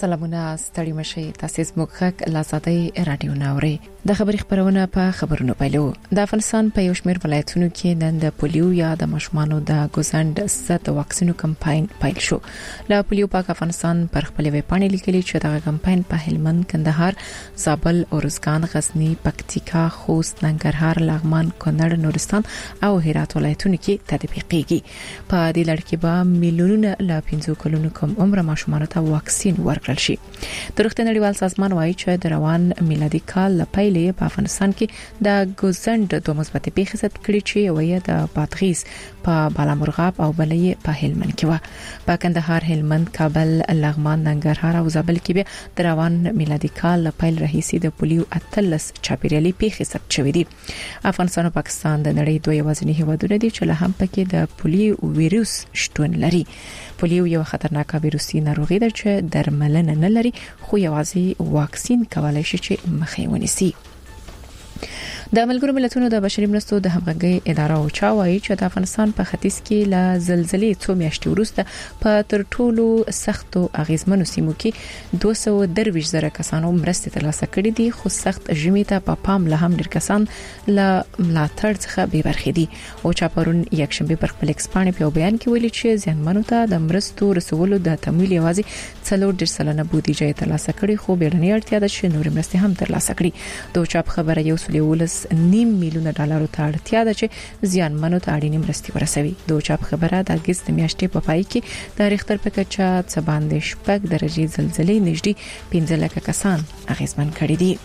سلامونه ستړي مشي تاسو زموږ خک لازادي رادیو ناوري د خبري خبرونه په خبرونو پیلو د افغانستان په یو شمېر ولایتونو کې نن د پولیو یا د ماشومانو د ګوزند ضد واکسینو کمپاین پیل شو لا پولیو پاک افغانستان پر خپل ویبپاڼه لیکلي چې دا کمپاین په هلمند کندهار زابل اورزګان غزنی پکتیکا خوست ننګرهار لغمان کونړ نورستان او هرات ولایتونو کې تطبیقيږي په دې لړ کې به میلیونونه لا 15 کلونو کم عمر ماشومانو ته واکسین ورکړل شي د روغتیا نړیوال سازمان وايي چې د روان میلادي کال لپاره په افغانستان کې د ګوزند د مثبت پیښې ثبت کړي چې وایي د بادغیس په بالامرغاب او بلې په هلمند کې و په کندهار هلمند کابل لغمان ننګرهار او زابل کې به د روان میلادي کال لپاره رئیسي د پولیو اتلس چاپیریالي پیښې ثبت شوې دي افغانستان او پاکستان د نړۍ دوه یوازینی هیوادونه دي چې له هم پکې د پولیو ویروس شتون لري پولیو یو خطرناک ویروسي ناروغي ده چې درملنه نه لري خو یوازې واکسین کولای شي چې مخه ونیسي د ملګرو ملتونو د بشري مرستو د همغږي اداره او چاوي چې د افغانستان په ختیځ کې له زلزلې څو میاشتې وروسته په تر ټولو سختو اغیزمنو سیمو کې 223 زره کسانو مرستې ترلاسه کړې دي خو سخت ژمي ته په پام له هم ډیر کسان له ملاتړ څخه بې برخې دي او چاپرون یکشنبه پر خپل ایکسپانې په بیان کې ویلي چې ځانمنو ته د مرستو رسولو د تمویل یوازې 4.3 بودیجه ترلاسه کړې خو بیرنۍ اړتیا ده چې نور مرستې هم ترلاسه کړي دوه چاپ خبره یو سلیولس $9 میلیون ته اړتیا ده چې زیانمنو ته اړینې مرستې ورسوي دوه چاپ خبره د اگست میاشتې په پای کې د ریختر په کچه 14 درجه زلزلې نږدې 15 لک کسان اغیزمن کړي دي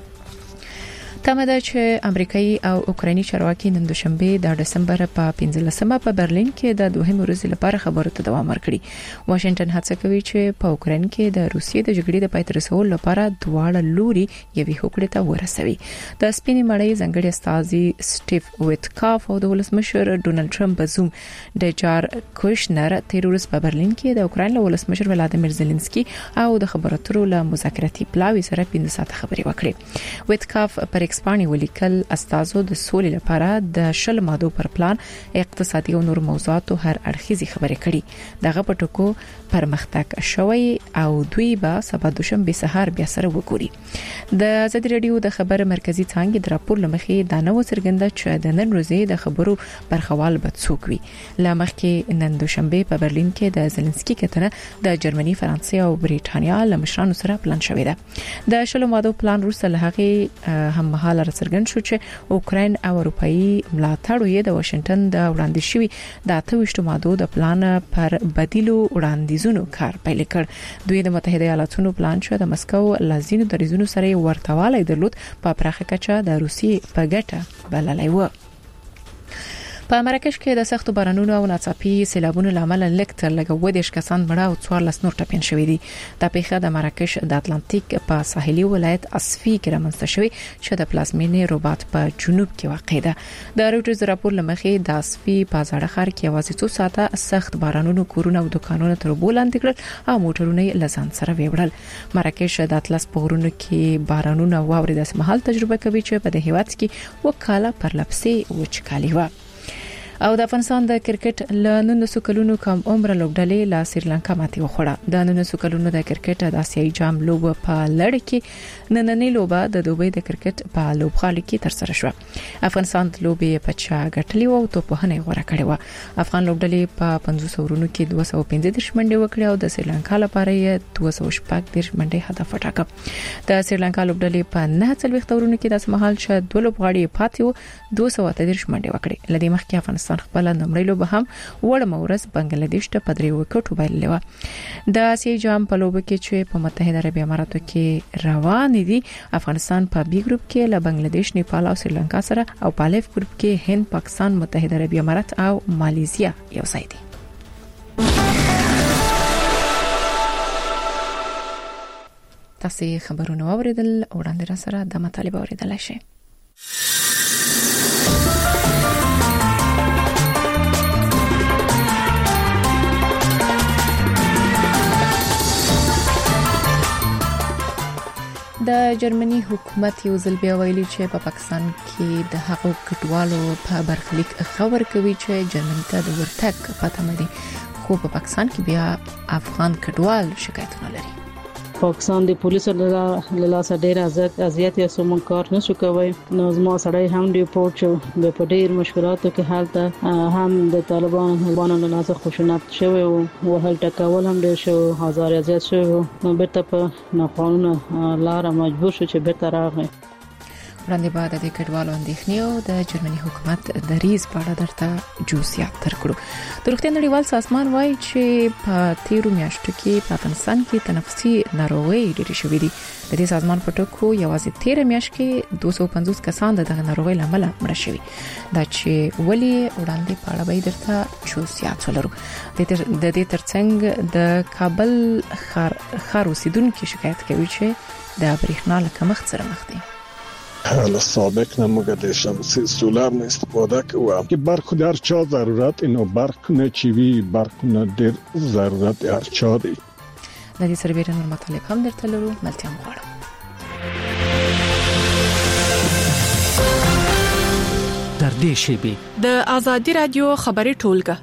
تمه ده چې امریکایي او اوکرایني چارواکي نن دوشنبه د دسمبر په 15مه په برلین کې د دوهم ورځې لپاره خبرو ته دوام ورکړي واشنگټن هڅه کوي چې په اوکراین کې د روسیې د جګړې د پای ته رسولو لپاره دواړه لوري یوې هوکړې ته ورسوي د سپینې مړۍ ځنګړي استاذي سټیف ویتکاف او د ولسمشر ډونالد ټرمپ په زوم د جار کوشنر تیرورس په برلین کې د اوکراین له ولسمشر ولادیمیر زيلنسکي او د خبرو اترو له مذاکراتي پلاوي سره 15 ساعته خبرې وکړي ویتکاف پر اسپاني ولیکل استازو د سولې لپاره د شل مادو پر پلان اقتصادي او نور موضوعاتو هر اړخیزي خبرې کړي دغه پټکو پرمختګ شوی او دوی به سبا دوشنبه سهار بیا سره وګوري د ازادي رادیو د خبر مرکزی څنګه د راپور لمخې د نوو څرګنده چې د نن ورځې د خبرو برخوال به څوک وي لمخې نن دوشنبه په برلین کې د زيلنسکي کتنه د جرمني فرانسې او بریټانیا له مشرانو سره پلان شوی ده د شل مادو پلان وروسته له هغه هم مهال څرګند شو چې اوکراین او اروپאי ملاتړ یې د واشنگټن د وړاندې شوی د 28 مادو د پلان پر بدیلو وړاندیزونو کار پیل کړ دوی د متحده ایالاتونو پلان شو د مسکو لازینو دریزونو سره ورتوالی درلود په پراخه کچه د روسیې په ګټه بللای و په مراکش کې د سختو بارانونو او ناڅاپي سیلابونو لامل لکتر لګو د کسان مړه او 14 نور ټپین شوې دي د پیښه د مراکش د اتلانتیک په ساحلي ولایت اسفي کې رامنځته شوې چې د پلازمینې رباط په جنوب کې واقع ده د روټرز راپور لمخې د اسفي په ځاړه ښار کې یوازې 2 ساعته سخت بارانونو کورونه او دکانونه تر بولاندې کړل او موټرونه لزان سره ویوړل مراکش د اطلس په غرونو کې بارانونه واوري د سمحال تجربه کوي چې په دې هیواد کې وکاله پر لپسې وچکالي و او د افغانستان د کرکټ له 19 کلونو کم عمر لوبډلې لا سریلانکا ماتې وخوړه د 19 کلونو د کرکټ د آسیایي جام لوبه په لړ کې نننۍ لوبه د دوبۍ د کرکټ په لوبغالي کې تر سره شو افغانستان د لوبې په چا غټلی او توپخنه غوړه کړې و افغان لوبډلې په 500 ورونو کې 215 منډې وکړې او د سریلانکا لپاره یې 214 منډې هدف وټاکه د سریلانکا لوبډلې په 49 ورونو کې د سمحال چې دوه لوبغاړي پاتې و 213 منډې وکړې لدې مخکې افغانستان خپل نمړې لوبه هم وړ مورز بنگلاديش ته په 3 وکټو بایللې و د آسیایي جام په لوبه کې چې په متحده عربي اماراتو کې روان دي افغانستان په بي ګروپ کې له بنگلاديش نیپال او سریلانکا سره او په الف ګروپ کې هند پاکستان متحده عربي امارات او ماليزیا یو ځای دي تاسو خبرونه اوریدل وړاندې را سره د مطالبه اوریدل شي د جرمني حکومت یو ځل بیا ویلي چې په پاکستان کې د هغو کډوالو په برخلیک خبر کوي چې جرمني ته د ورتګ پته مدي خو په پاکستان کې بیا افغان کډوال شکایتونه لري پاکستان د پولیسو له لاسه ډیر اذیت یا سمون کار نشو کوي. نو زما سړی هم ډیپورت شو د پډیر مشکلاتو کې حالت هم د طالبانو له لاسه خشونت شوی او هل ټکول هم ډیر شو هزار اذیت شو. نو بیرته په ناقانونه لار مجبور شو چې بیرته راغی. وړاندې بعد د کډوالو اندېښنې او د جرمني حکومت دریز په اړه درته جزئیات درکړو. د روغتیا نړیوال سازمان وایي چې په 13 میاشتو کې په افغانستان کې تنفسي ناروغۍ ډېرې شوې دي. د دې سازمان په ټکو یوازې 13 میاشت کې 250 کسان دغه ناروغۍ لامل مړه شوي. دا چې ولی وړاندې په اړه به درته جزئیات ولرو. د دې ترڅنګ د کابل ښار اوسیدونکو شکایت کوي چې د برېښنا له کمښت سره مخ دي. حالا سابق نموگه د شمسی سولار نه استفاده کوم که برق در چا ضرورت اینو برق نه چوي برق نه در ضرورت هر چا دی. د دې سره بیرته نور مطالب هم درته لرو. ملتیا مغواړم. در دې شیبه د آزادی رادیو خبري ټولګه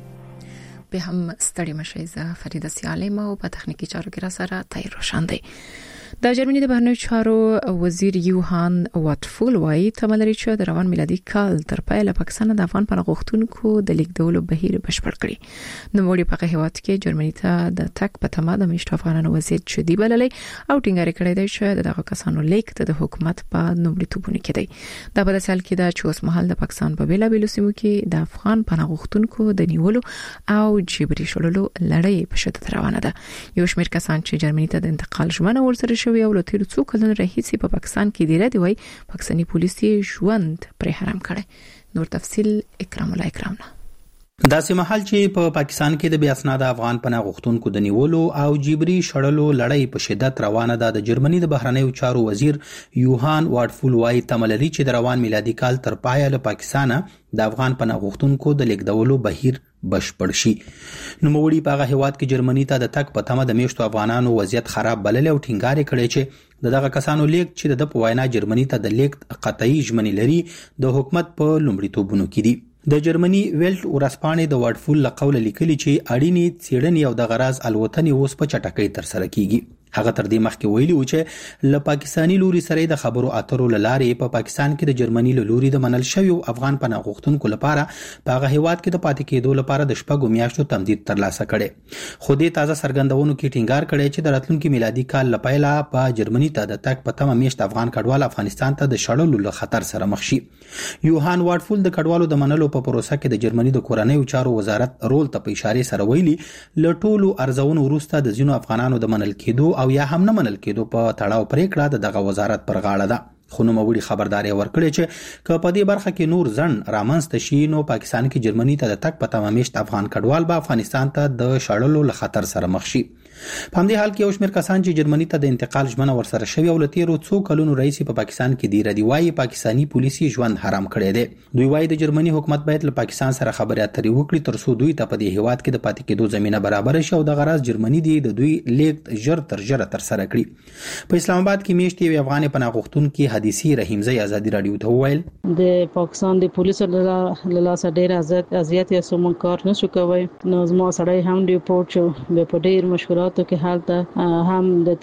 به هم ستړي مشي زه فریده سیالم او په تخنیکی چارو کې را سره تای روشن دی. د جرمني د بهرنیو چارو وزیر یوهان واتفول وایي تملري چې د روان میلادي کال تر پایله پاکستان د افغان پناه غوښتونکو د لیکدولو بهیر بشپړ کړي. نو موږ په هیواد کې جرمني ته د تک په تمه د میشت افغانانو وضعیت شدي بللې او ټینګار کړی دی چې دغه کسانو لیک ته د حکومت په نومړیتوبونه کې دی. دا په داسې حال کې د چوس محل د پاکستان په بیلابیلو سیمو کې د افغان پناه غوښتونکو د نیولو او جبري شړلو لړۍ په شدت روانه ده. یو شمېر کسان چې جرمني ته د انتقال ژمنه ورسره شوی او لته څو کلونه راهیسې په پاکستان کې دی ردی وای پاکستاني پولیسي ژوند پر حرام کړي. نور تفصيل اکرام الله اکرامنا. داسې محل چې په پاکستان کې د بیا اسناد افغان پناه غوښتونکو د نیولو او جبري شړلو لړۍ په شدت روانه ده. د جرمني د بهرنیو چارو وزیر یوهان واتفول وایي تملري چې د روان میلادي کال تر پایه له پاکستان د افغان پناه غوښتونکو د لیکدولو بهیر بشپړ شي. نو موړي په هغه هواد کې جرمني ته د تک په تمه د میشتو افغانانو وضعیت خراب بلل او ټینګار کړي چې دغه کسانو لیک چې د په وینا جرمني ته د لیک قطعي ژمنې لري د حکومت په لومړیتوبونو کې دي. د جرمني ویلټ ورسپانې د وارډفول له قوله لیکلي چې اړینې څېړنې او د غراز الوتنې اوس په چټکۍ تر سره کیږي. هغه تر دې مخکې ویلي و چې له پاکستاني لوري سره د خبرو اترو لارې په پاکستان کې د جرمني له لوري د منل شوی افغان پناه غوښتونکو لپاره په هغه هیواد کې د پاتې کېدو لپاره د شپږو میاشتو تمدید ترلاسه کړي. خو دې تازه څرګندونو کې ټینګار کړي چې د راتلونکي میلادي کال لپاره په جرمني ته د تک په تمه میشت افغان کډوال افغانستان ته د شړلو له خطر سره مخ شي. یوهان وارډفول د کډوالو د منلو په پروسه کې د جرمني د کورنیو چارو وزارت رول ته په اشاره سره ویلي له ټولو ارزونو وروسته د ځینو افغانانو د منل کېدو او یا هم نه منل کېدو په تړاو پریکړه دغه وزارت پر غاړه ده. خو نو موړي خبرداري ورکړي چې که په دې برخه کې نور ځن رامنځته شي نو پاکستان کې جرمني ته د تک په تمه میشت افغان کډوال به افغانستان ته د شړلو له خطر سره مخ شي. په همدې حال کې یو شمېر کسان چې جرمني ته د انتقال ژمنه ورسره شوی او لته څو کلونو رئیس په پاکستان کې دی ردی وایي پاکستاني پولیسي ژوند حرام کړی دی. دوی وایي د جرمني حکومت باید له پاکستان سره خبرې اترې وکړي ترڅو دوی ته په دې هیواد کې د پاتې کېدو زمينه برابر شي او د غراز جرمني دی د دوی لیک ژر تر سره کړي. په اسلام آباد کې میشتي وی افغان پناه غوښتونکو حدیثي رحیم زئی آزادی رادیو ته وویل د پاکستان د پولیسو له لاسه ډیر اذیت یا سمون کار نشو کوي. نو زما سړی هم ډیپورت شو د پډیر مشکلاتو کې حالت هم د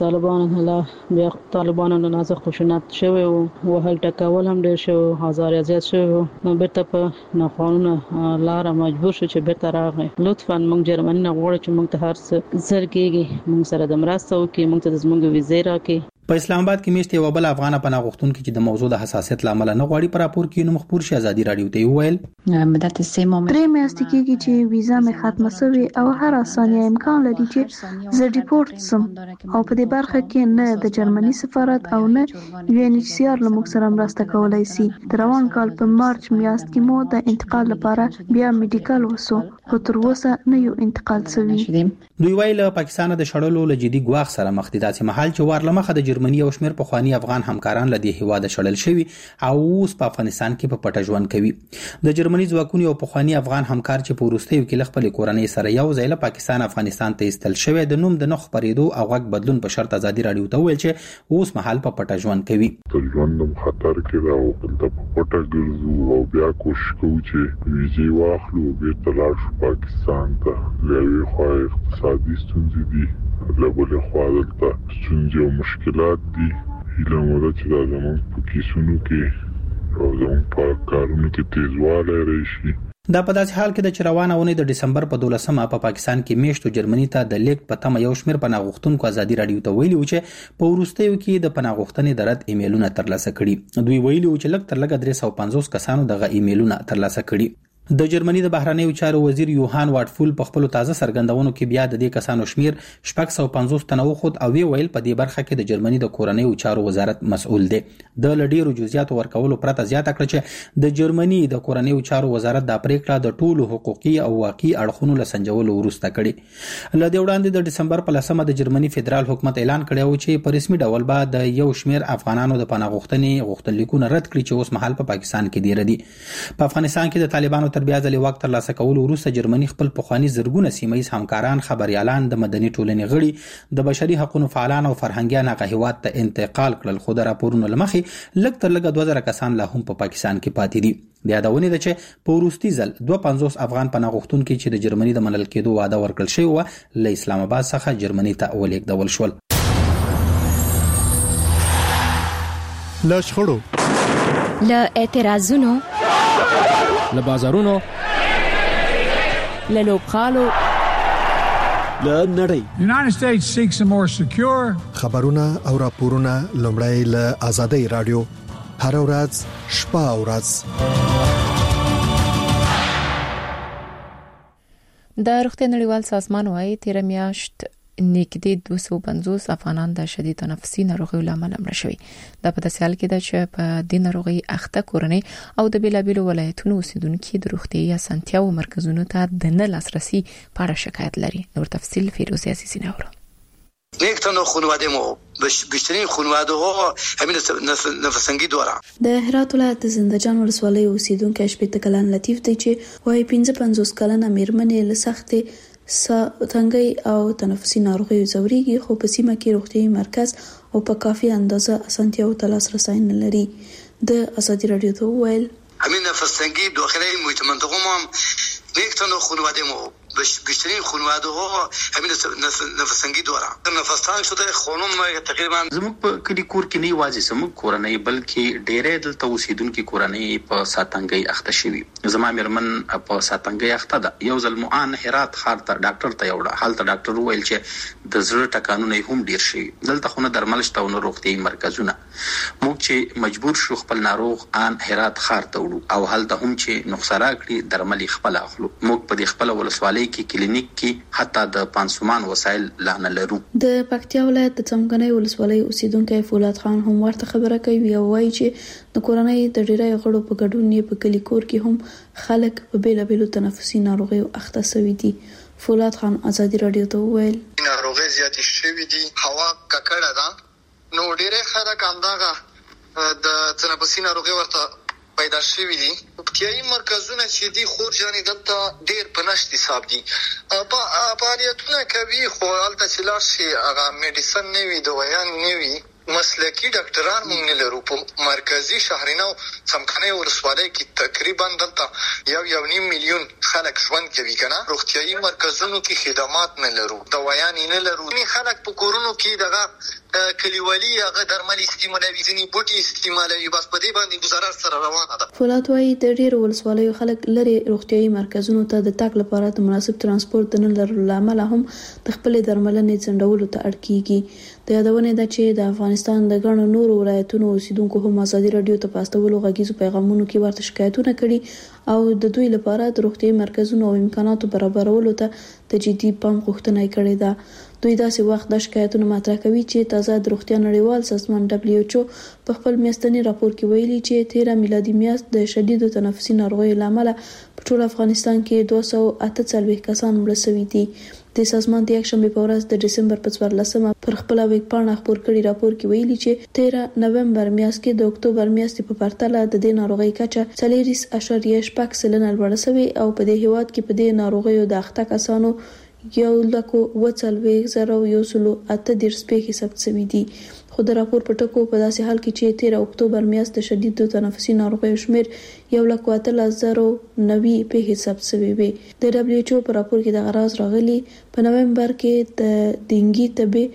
طالبانو له لاسه خشونت شوی او هل ټکول هم ډیر شو هزار اذیت شو. نو بیرته په ناقانونه لار مجبور شو چې بیرته راغی. لطفا موږ جرمني نه غواړو چې موږ ته هر څه زر کېږي موږ سره د مرسته وکړي موږ ته د زموږ ویزه راکړي. په اسلام آباد کې میشته یو بل افغان پناه غوښتونکو چې د موضوع د حساسیت لامل نه غواړي پر راپور کې نو مخبر شي آزادي رادیو ته ویل مدت 3 میاشتې کېږي چې ویزا مې ختمه شوې او هر اسانه امکان لري چې زه ډیپورت سم او په دې برخه کې نه د جرمني سفارت او نه UNHCR له موږ سره مرسته کولای شي. د روان کال په مارچ میاشت کې مو د انتقال لپاره بیا میډیکل وسو خو تر اوسه نه یو انتقال شوی. دوی ویل پاکستان د شړلو له جدي ګواښ سره مخ دي. داسې محل چې ورلمخه د جرمني او شمیر په خواني افغان همکاران لدی هواده شړل شوی او اوس په افغانستان کې په پټه ژوند کوي. د جرمني ځواکونو او په خواني افغان همکار چې په وروستیو کې خپل کورنۍ سره یو ځای له پاکستان افغانستان ته استل شوی د نوم د نخ پریدو او غږ بدلون په شرط آزادي رادیو ته ویل چې اوس محل په پټه ژوند کوي. ژوندم خطر کې دا او په پټه ګرځو او بیا کوشش کوو چې ویزه واخلو بیرته لاړ شو پاکستان ته. لوی خو اقتصادي ستونزې دي لبل خوا دلته ستونزې او مشکلات دي. هیله مو ده چې دا زموږ په کیسونو کې او زموږ په کارونو کې تیزوالی راشي. دا په داسې حال کې د چروانه ونې د دسمبر په 12مه په پاکستان کې میشتو جرمني ته د لیک په تمه یو شمېر پناه غوښتونکو ازادي رادیو ته ویلي و چې په وروستیو کې د پناه غوښتنې د رد ایمیلونه ترلاسه کړي. دوی ویلي و چې لږ تر لږه 350 کسانو دغه ایمیلونه ترلاسه کړي. د جرمني د بهرنیو چارو وزیر یوهان واټفول په خپل تازه څرګندونو کې بیا د دې کسانو شمیر 650 تنه وخت او ویل په دې برخه کې د جرمني د کورنیو چارو وزارت مسؤل دی. د لډیرو جزئیاتو ورکولو پرته زیاته کړ چې د جرمني د کورنیو چارو وزارت د پریکړه د ټولو حقوقي او واقعي اړخونو له سنجولو وروسته کړي. لدې وړاندې د دسمبر په 10مه د جرمني فدرال حکومت اعلان کړی و چې په رسمي ډول به د یو شمیر افغانانو د پناه غوښتنې غوښتنلیکونه رد کړي چې اوس مهال په پاکستان کې دی ردي. په افغانستان کې د طالبانو تر بیا ځلې وخت ترلاسه کولو وروسته جرمني خپل پخوانی زرګونه سیمایي همکاران خبريالان د مدني ټولنې غړي د بشري حقوقو فعالان او فرهنګيان هغه هیواد ته انتقال کړل. خو د راپورونو لمخې لږ تر لږه 2000 کسان لا هم په پاکستان کې پاتې دي. د یادونه ده چې په وروستي ځل 250 افغان پناه غوښتونکي چې د جرمني د منل کېدو وعده ورکړل شوی و له اسلام آباد څخه جرمني ته ولېږدول شول. له شخړو، له اعتراضونو، له بازارونو، له لوبغالو، له نړۍ. United States seeks a more secure. خبرونه او راپورونه لومړی له آزادۍ رادیو هر ورځ شپه او ورځ. د روغتیا نړیوال سازمان وايي تیر میاشت نږدې 250 افغانان د شدید تنفسي ناروغیو لامل مړه شوي. دا په داسې حال کې ده چې په دې ناروغي اخته کورنۍ او د بیلابیلو ولایتونو اوسیدونکو د روغتیايي اسانتیاو مرکزونو ته د نه لاسرسي په اړه شکایت لري. نور تفصیل فیروز عزیزی نورو. یک تنو خانواده ما بیشترین خانواده ها همین نفسنگی دارن. د هرات ولایت زندجان ولسوالۍ اوسیدونکو شپږ کلن لطیف دی چې وايي 55 کلنه میرمنې له سختې تنګي او تنفسي ناروغیو ځوريږي خو په سیمه کې روغتيايي مرکز او په کافي اندازه اسانتیاو ته لاسرسي نه لري. د ازادي رادیو ته ویل همین نفسنگی داخل محیط منطقه ما یک تنو خانواده ما بیشترین خانواده ها همین نفسنگی دارن. نفس تنگ شده خانم تقریبا زموږ په کلی کور کې نه یوازې زموږ کورنۍ بلکې ډېرې دلته اوسیدونکو کورنۍ په ساتنګي اخته شوي. زما مېرمن په ساتنګي اخته ده. یو ځل معان هرات ښار ته ډاکټر ته یوړه. حالت ډاکټر وویل چې د زړه ټکانونه هم ډیر شي. دلته خو نه درمل شته او نه روغتيايي مرکزونه. موږ چې مجبور شو خپل ناروغ ان هرات ښار ته وړو او هلته هم چې نخسرا کړی درمل خپل اخلو. موږ په دې خپل ولسوالۍ کې کلینیک کې حتی د پانسومان وسایل لا نه لرو. د پکتیا ولایت د څمکنۍ ولسوالۍ اوسیدونکو فولاد خان هم ورته خبره کوي او وایي چې د کورنۍ د ډیری غړو په ګډون یې په کلی کور کې هم خلک په بیلابیلو تنفسي ناروغیو اخته شوي دي. فولاد خان ازادي رادیو ته ویل ناروغي زیاتې شوي دي. هوا ککړه ده نو ډیری خلک همدغه د تنفسي ناروغي ورته پیدا شوی دي. روغتیايي مرکزونه چې دي خورجانې دلته ډېر په نشت حساب دي. فعالیتونه کوي خو هلته چې لاړ شي هغه میډیسن نه وي، دوایان نه وي، مسلکي ډاکټران موږ نه لرو. په مرکزي شهرینو څمکنۍ ولسوالۍ کې تقریبا دلته 1.5 میلیون خلک ژوند کوي کنه. روغتیايي مرکزونو کې خدمات نه لرو، دوایان نه لرو. خلک په کورونو کې دغه کلیوالي هغه درمل استعمالوي، ځینې بوټي استعمالوي. بس په دې باندې گزاره سره روانه ده. فولاد وايي د ډېر ولسوالیو خلک لري روغتيايي مرکزونو ته د تګ لپاره د مناسب ترانسپورت نه لرلو لامل هم د خپل درملنې څنډولو ته اړ کیږي. د یادونه ده چې د افغانستان د ګڼو نورو ولایتونو اوسیدونکو هم ازادي رادیو ته پاستولو غږیزو پیغامونو کې ورته شکایتونه کړي او د دوی لپاره د روغتيايي مرکزونو او امکاناتو برابرولو ته د جدي پام غوښتنه کړې ده. دوی داسې وخت د شکایتونو مطرح کوي چې تازه د روغتیا نړیوال سازمان WHO په خپل میاشتني راپور کې ویلي چې 13 میلادي میاشت د شدیدو تنفسي ناروغیو لامل په ټول افغانستان کې 248 کسان مړه شوي دي. د سازمان د یک شنبه په ورځ د دسمبر په 14مه پر خپل ویب پاڼه خبر کړي راپور کې ویلي چې 13 نومبر میاشت کې د اکتوبر میاشتې په پرتله د دې ناروغي کچه 4.8% لوړه شوې او په دې هیواد کې په دې ناروغیو د اخته کسانو 1,40,138 پیښې ثبت شوې دي. خو د راپور په ټکو په داسې حال کې چې 13 اکتوبر میاشت د شدید تنفسي ناروغیو شمیر 1,13,090 پیښې ثبت شوې وي. د WHO په راپور کې د غراز راغلي په نومبر کې د ډینګي تبه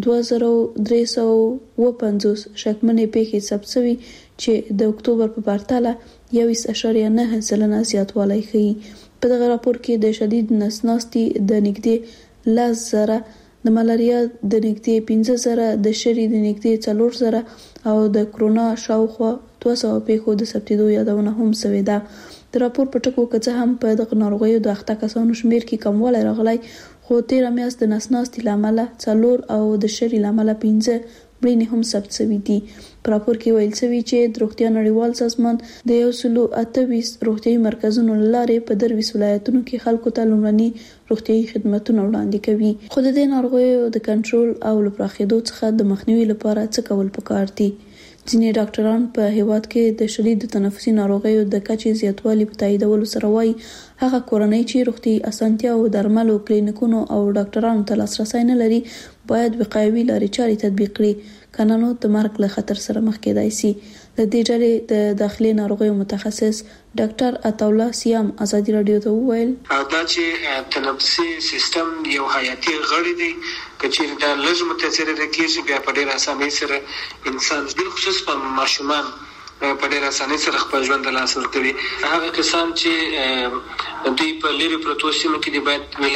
2350 شکمنې پیښې ثبت شوې چې د اکتوبر په پرتله 1.9% زیاتوالی ښيي. په دغه راپور کې د شدید نسناستي د نږدې 10,000 د ملاریا د نږدې 15,000 د شری د نږدې 4,000 او د کرونا شاوخوا 200 پیښو د ثبتېدو یادونه هم شوې ده. د راپور په ټکو کې څه هم په دغه ناروغیو د اخته کسانو شمیر کې کموالی راغلی، خو 13 میاشت د نسناستي لامل 4 او د شری لامل 15 مړینې هم ثبت شوې دي. په راپور کې ویل شوی چې د روغتیا نړیوال سازمان د 128 روغتیايي مرکزونو لارې په 23 ولایتونو کې خلکو ته لومړني روغتیايي خدماتونه وړاندې کوي. خو د دې ناروغیو د کنټرول او لپاره څخه د مخنیوي لپاره څه کول پکار دي؟ ځینې ډاکټران په هیواد کې د شدید تنفسي ناروغیو د کچې زیاتوالي په تاییدولو سره وایي هغه کورنۍ چې روغتي اسانتیا او درملو کلینیکونو او ډاکټرانو ته لاسرسی نه لري باید وقایوي لارې چارې تطبیق کړي، کنه نو د مرګ له خطر سره مخ کېدای شي. د دې ډلې د داخلي ناروغیو متخصص ډاکټر عطاالله سیام ازادي رادیو ته وویل دا چې تنفسي سیستم یو حیاتي غړی دی، کچېرې دا لږ متاثر کېږي بیا په ډېر اسانۍ سره انسان د خصوص په ماشومان په ډېر اسانۍ سره خپل ژوند له لاسه ورکوي. هغه کسان چې دوی په لرې پرتو سیمو کې د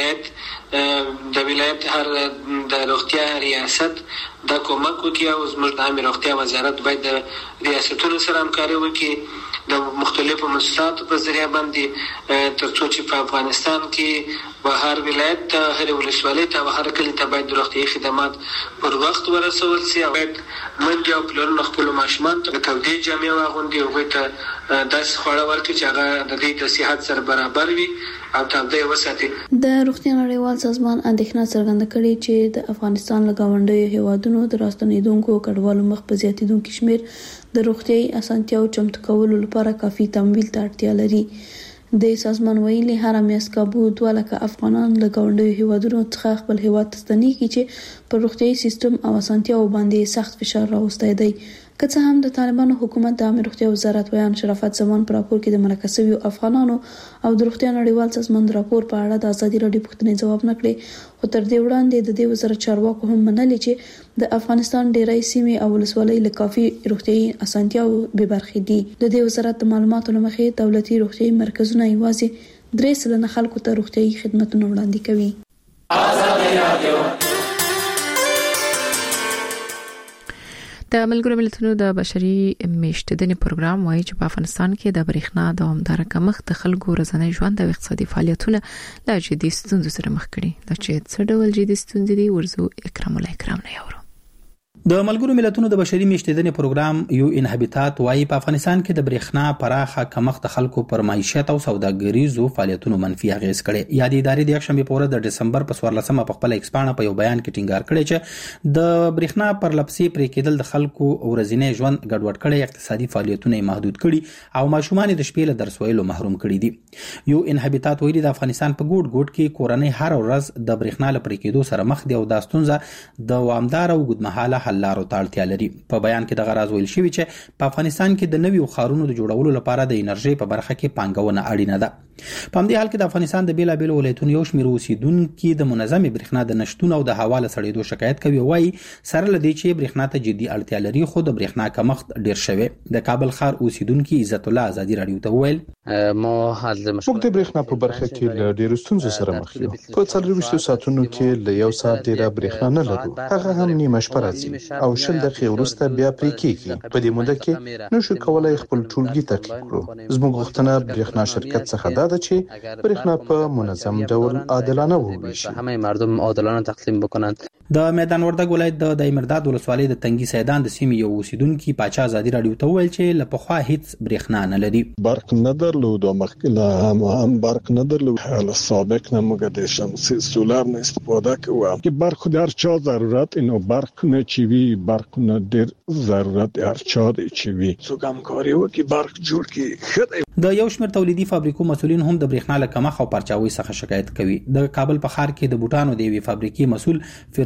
ولایت هر د روغتیا ریاست دا کومک وکړي او زموږ د عامه روغتیا وزارت باید د ریاستونو سره همکاري وکړي د مختلفو مؤسساتو په ذریعہ باندې ترڅو چې په افغانستان کې به هر ولایت ته هر ولسوالۍ ته هر کلي ته باید روغتیايي خدمات پر وخت ورسول شي او باید منډې او پلرونه خپلو ماشومانو ته تودې جامې واغوندي او هغوی ته داسې خواړه ورکړي چې هغه د دوی د صحت سره برابر وي او تودې وساتي. د روغتیا نړیوال سازمان اندېښنه څرګنده کړې چې د افغانستان له ګاونډیو هیوادونو د راستنېدونکو کډوالو مخ په زیاتېدونکي شمیر د روغتیايي اسانتیاو چمتو کولو لپاره کافي تمویل ته اړتیا لري. د سازمان ویلي هر میاشت کابو 2 لکه افغانان له ګاونډیو هیوادونو څخه خپل هیواد ته ستنېږي چې پر روغتیايي سیستم او اسانتیاو باندې سخت فشار راوستی دی. که څه هم د طالبانو حکومت د عامه روغتیا وزارت ویان شرافت زمان پر راپور کې د مرکه شویو افغانانو او د روغتیا نړیوال سازمان د راپور په اړه د ازادي راډیو پوښتنې ځواب نه کړي، خو تر دې وړاندې د دې وزارت چارواکو هم منلي چې د افغانستان ډېری سیمې او ولسوالۍ له کافي روغتیايي اسانتیاو بې برخې دي. د دې وزارت د معلوماتو له مخې دولتي روغتیايي مرکزونه یوازې 3% خلکو ته روغتیايي خدماتونه وړاندې کوي. ازادي راډیو د ملګرو ملتونو د بشري میشتېدنې پروګرام وایي چې په افغانستان کې د برېښنا دوامداره کمښت د خلکو ورځنی ژوند او اقتصادي فعالیتونه له جدي ستونزو سره مخ کړي. دا چې څه ډول جدي ستونزې دي ورزو اکرام الله اکرام نه یورو. د ملګرو ملتونو د بشري میشتېدنې پروګرام یو ان هابیتات وايي په افغانستان کې د برېښنا پراخه کمښت خلکو پر معیشت او سوداګریزو فعالیتونو منفي اغیز کړي. یادې ادارې د یکشنبه په ورځ د دسمبر په 14مه په خپل ایکسپانه په یو بیان کې ټینګار کړی چې د برېښنا پر لپسې پرې کېدل د خلکو ورځنی ژوند ګډوډ کړي، اقتصادي فعالیتونه محدود کړي او ماشومان د شپې له درس ویلو محروم کړي دي. یو ان هابیتات ویلي د افغانستان په ګوټ ګوټ کې کورنۍ هر ورځ د برېښنا لپاره کېدو سره مخ دي او دا ستونزه د دوامدار او اوږدمهاله حل لارو ته اړتیا لري. په بیان کې د غراض ویل شوی چې په افغانستان کې د نویو ښارونو د جوړولو لپاره د انرژي په برخه کې پانګونه اړینه ده. په همدې حال کې د افغانستان د بیلابیلو ولایتونو یو شمېر اوسیدونکو د منظمې برېښنا د نشټون او د هوا له سړېدو شکایت کوي. وایي سره لدی چې برېښنا ته جدي اړتیا لري خو د برېښنا کمښت ډیر شوی. د کابل ښار اوسیدونکو عزت الله ازادي رادیو ته وویل موږ د برېښنا په برخه کې له ډیرو ستونزو سره مخ یو. په 24 ساعتونو کې له یو ساعت ډیره برېښنا نه لرو، هغه هم نیمه شپه راځي او 10 دقیقې وروسته بیا پرې کېږي. په دې موده کې نشو کولای خپل ټولګي تعقیب کړو. زموږ غوښتنه برېښنا شرکت څخه ده چې برېښنا په منظم ډول عادلانه وویشي، همه مردم عادلانه تقسیم بکنند. د میدان وردګ ولایت د دایمرداد ولسوالۍ د تنګي سیدان د سیمې یو اوسیدونکو پاچا ازادي رادیو ته وویل چې له پخوا هیڅ برېښنا نه لري. برق نه درلود او مخکله هم برق نه درلود. حالا سابق نه موږ د شمسي سولار نه استفاده کوو که برق در چا ضرورت اینو برق نه چوي، برق نه ډېر ضرورت هر چا دی چوي. څوک همکاري وکړي برق جوړ کړي. د یو شمېر تولیدي فابریکو مسولین هم د برېښنا له کمښت او پرچاوي څخه شکایت کوي. د کابل په ښار کې د بوټانو د یوې فابریکې مسول فیروز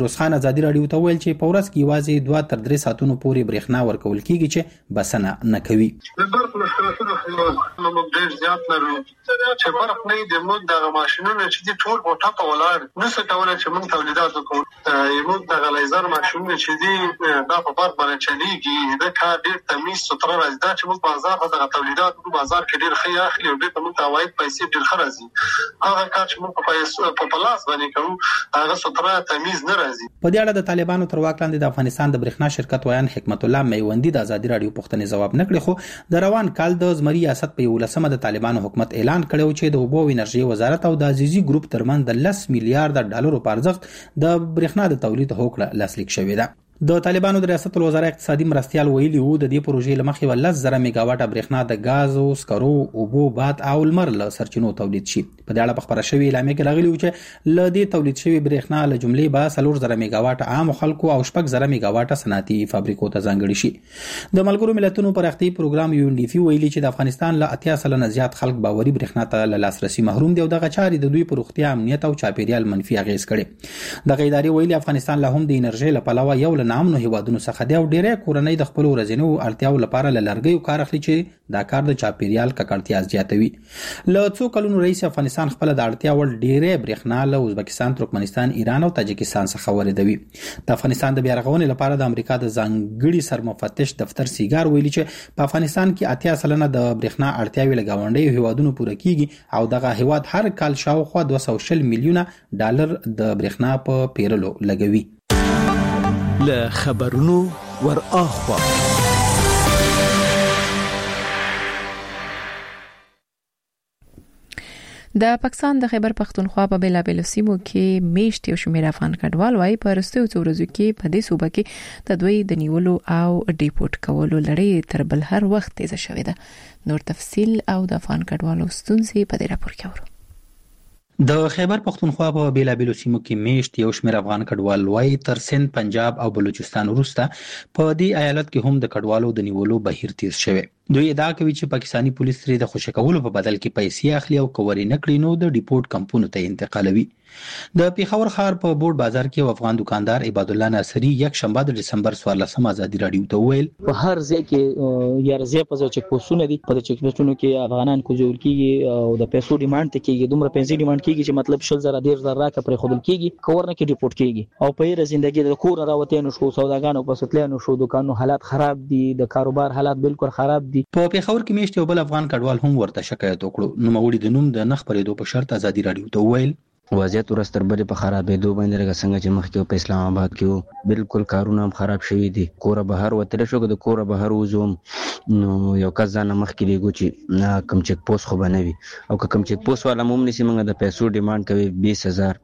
فیروز خان ازادي رادیو ته ویل چې په ورځ کې یوازې 2 تر 3 ساعتونو پورې برېښنا ورکول کیږي چې بسنه نه کوي. د برق مشکلاتونو موږ ډېر زیات لرو چې برق نه د موږ د ماشينونو چې د ټول په ټاپه ولاړ نو څه کولای چې موږ تولیدات وکړو. موږ د لیزر ماشينونه چې دي دا په برق باندې چلیږي د کار ډېر تمیز ستر راځي دا چې موږ بازار د تولیدات په بازار کې ډېر ښه اخلي او ډېر موږ ته عواید پیسې ډېر ښه راځي. هغه کار چې موږ په پیسو په پلاس باندې کوو هغه ستر تمیز نه راځي. په دې اړه د طالبانو تر واک لاندې د افغانستان د برېښنا شرکت ویان حکمت الله میوندی د ازادي رادیو پوښتنې ځواب نکړي خو د روان کال د زمري ریاست په 11مه د طالبانو حکومت اعلان کړو چې د اوبو او انرژي وزارت او د عزیزي ګروپ ترمن د 10 میلیارډ ډالرو په ارزښت د برېښنا د تولید هوکړه لاسلیک شوې ده. د طالبانو د ریاست الوزرا اقتصادي مرستيال ویلي وو د دې پروژې لمخې 10,000 میگاواټه برېښنا د غاز او سکرو اوبو باد او لمر له سرچینو تولید شي. په دې اړه په خبره شوې اعلامیه کې راغلی و چې ل دې تولید شوی برېښنا له جملې به 4,000 میگاواټه عام خلکو او 6,000 میگاواټه صنعتي فابریکو ته ځانګړي شي. د ملګرو ملتونو پرختي پروګرام UNDP ویلي چې د افغانستان له 80% زیات خلک باوري برېښنا ته له لاسرسي محروم دي او دغه چاري د دوی پر روغتیا امنیت او چاپیریال منفي اغیز کړي. دغه ادارې ویلي افغانستان له هم د انرژي لپاره یو له نامنو هیوادونو څخه دی او ډېرې کورنۍ د خپل ورځنیو اړتیاو لپاره له لرګیو کار اخلي چې دا کار د چاپیریال ککړتیا زیاتوي. له څو کلونو رئیس افغانستان خپل د اړتیا ول ډېرې برېښنا له ازبکستان، ترکمنستان، ایران او تاجکستان څخه واردوي. د افغانستان د بیارغونې لپاره د امریکا د ځانګړي سرمفتش دفتر سیګار ویلي چې په افغانستان کې 80% د برېښنا اړتیاوې له گاونډیو هیوادونو پوره کیږي او دغه هیواد هر کال شاوخوا 240 میلیونه ډالر د برېښنا په پیرلو لګوي. له خبرونو ور اخوا د پاکستان د خیبر پختونخوا په بیلابیلو سیمو کې میشت یو شمېر افغان کډوال وايي په رستو ورځو کې په دې صوبه کې د دوی د نیولو او ډیپورت کولو لړۍ تر بل هر وخت تیزه شوې ده. نور تفصيل او د افغان کډوالو ستونزې په دې راپور کې اورو. د خیبر پختونخوا په بیلابیلو سیمو کې میشت یو شمېر افغان کډوال وايي تر سند، پنجاب او بلوچستان وروسته په دې ایالت کې هم د کډوالو د نیولو بهیر تیز شوی. دوی ادعا کوي چې پاکستانی پولیس ترې د خوشی کولو په بدل کې پیسې اخلي او کوري نکړي نو د ډیپورت کمپونو ته انتقالوي. د پیښور ښار په بورډ بازار کې افغان دکاندار عباد الله ناصری یک شنبه د دسمبر 14 ازادي رادیو ته ویل په هر ځای کې یارزه په ځای چې پوسونه دي په چک پوسټونو کې افغانان کوزول کیږي او د پیسو ډیماند ته کیږي دومره پیسې ډیماند کیږي چې مطلب 100,000 راکه پر خودل کیږي کورنه کې ډیپورت کیږي او په یې ژوندۍ د کور راوته نو شو سوداګانو په سټلانو شو دکانو حالات خراب دي د کاروبار حالات بالکل خراب دي. په پیښور کې میشت یو بل افغان کډوال هم ورته شکایت وکړو. نو مغوړي د نوم د نخبرېدو په شرط ازادي رادیو ته ویل وضعیت ورستر بری په خرابېدو باندې لکه څنګه چې مخکې په اسلام آباد کې بالکل کارونه هم خراب شوي دي. کور بهر وتل شو د کور بهر وزوم نو یو کس ځان مخکې دیګو چې کم چک پوسټ خو بنوي او کم چک پوسټ والا موږ نسی موږ د پیسو ډیماند کوي 20,000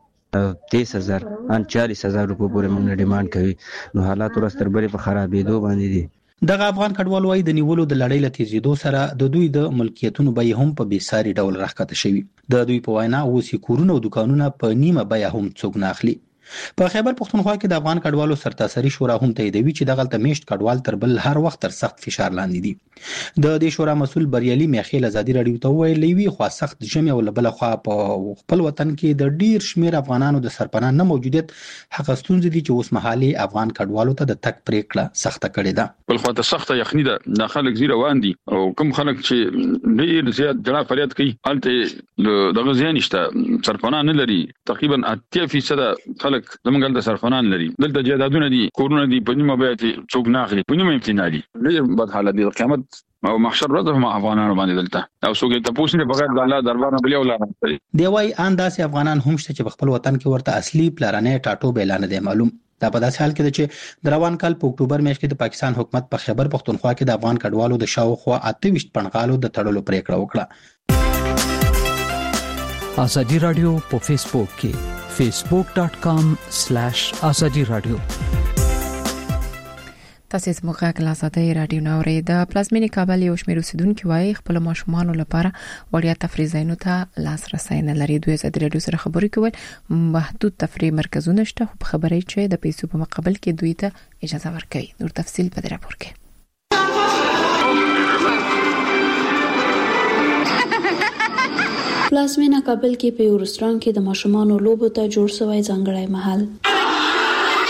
30,000 ان 40,000 روپے پورې موږ ډیماند کوي. نو حالات ورستر بری په خرابېدو باندې دي. دغه افغان کډوال وايي د نیولو د لړۍ له تیزیدو سره د دوی د ملکیتونو بیه هم په بیساري ډول راښکته شوي. د دوی په وینا اوس کورونه او دکانونه په نیمه بیه هم څوک نه اخلي. په خیبر پختونخوا کې د افغان کډوالو سرتاسري شورا هم تاییدوي چې دغه میشت کډوال تر بل هر وخت تر سخت فشار لاندې دي. د دې شورا مسول بریالي میخیل ازادي رادیو ته ویل لوي خو سخت جمع او بل خو په خپل وطن کې د ډیر شمیر افغانانو د سرپناه نه موجودیت حق ستونزې دي چې اوس مهالي افغان کډوالو ته د تک پریکړه سخته کړې ده. بل خو ته سخته یخني ده د خلک زیره وان دي او کوم خلک چې ډیر زیات جړه فریاد کوي هلته دغه ځای نشته سرپناه نه لري. تقریبا 80% خلک زمونږ د سرپناه لري. دلته جیدادونه دي کورونه دي په نیمه بیه څوک نه اخلي په نیمه امتناع دي. ډیر بد حالت دي. قیامت او محشر ورځ هم افغانانو باندې دلته او څوک ته پوښتنه بغیر د الله دربار نه بلی ولا دی وايي انداسي افغانان هم شته چې په خپل وطن کې ورته اصلي پلانې ټاټو اعلان دي معلوم. دا په داسې حال کې ده چې د روان کال په اکتوبر میاشت کې د پاکستان حکومت په خیبر پختونخوا کې د افغان کډوالو د شاوخوا 28 پنغالو د تړلو پریکړه وکړه. ازادي رادیو په فیسبوک کې facebook.com/azadi radio تاسو زموږ غږ ازادي رادیو نوري د پلازمینی کابل یو شمېر اوسیدونکو وايي خپل ماشومان لپاره وړیا تفریح ځایونو ته لاسرسي نه لري. دوی ازادي رادیو سره خبرې کوي محدود تفریح مرکزونه شته خو خبرې چې د پیسو په مقابل کې دوی ته اجازه ورکوي. نور تفصيل په دې راپور کې. پلازمینه کابل کې په یو رستوران کې د ماشومانو لوبو ته جوړ شوی ځانګړی محل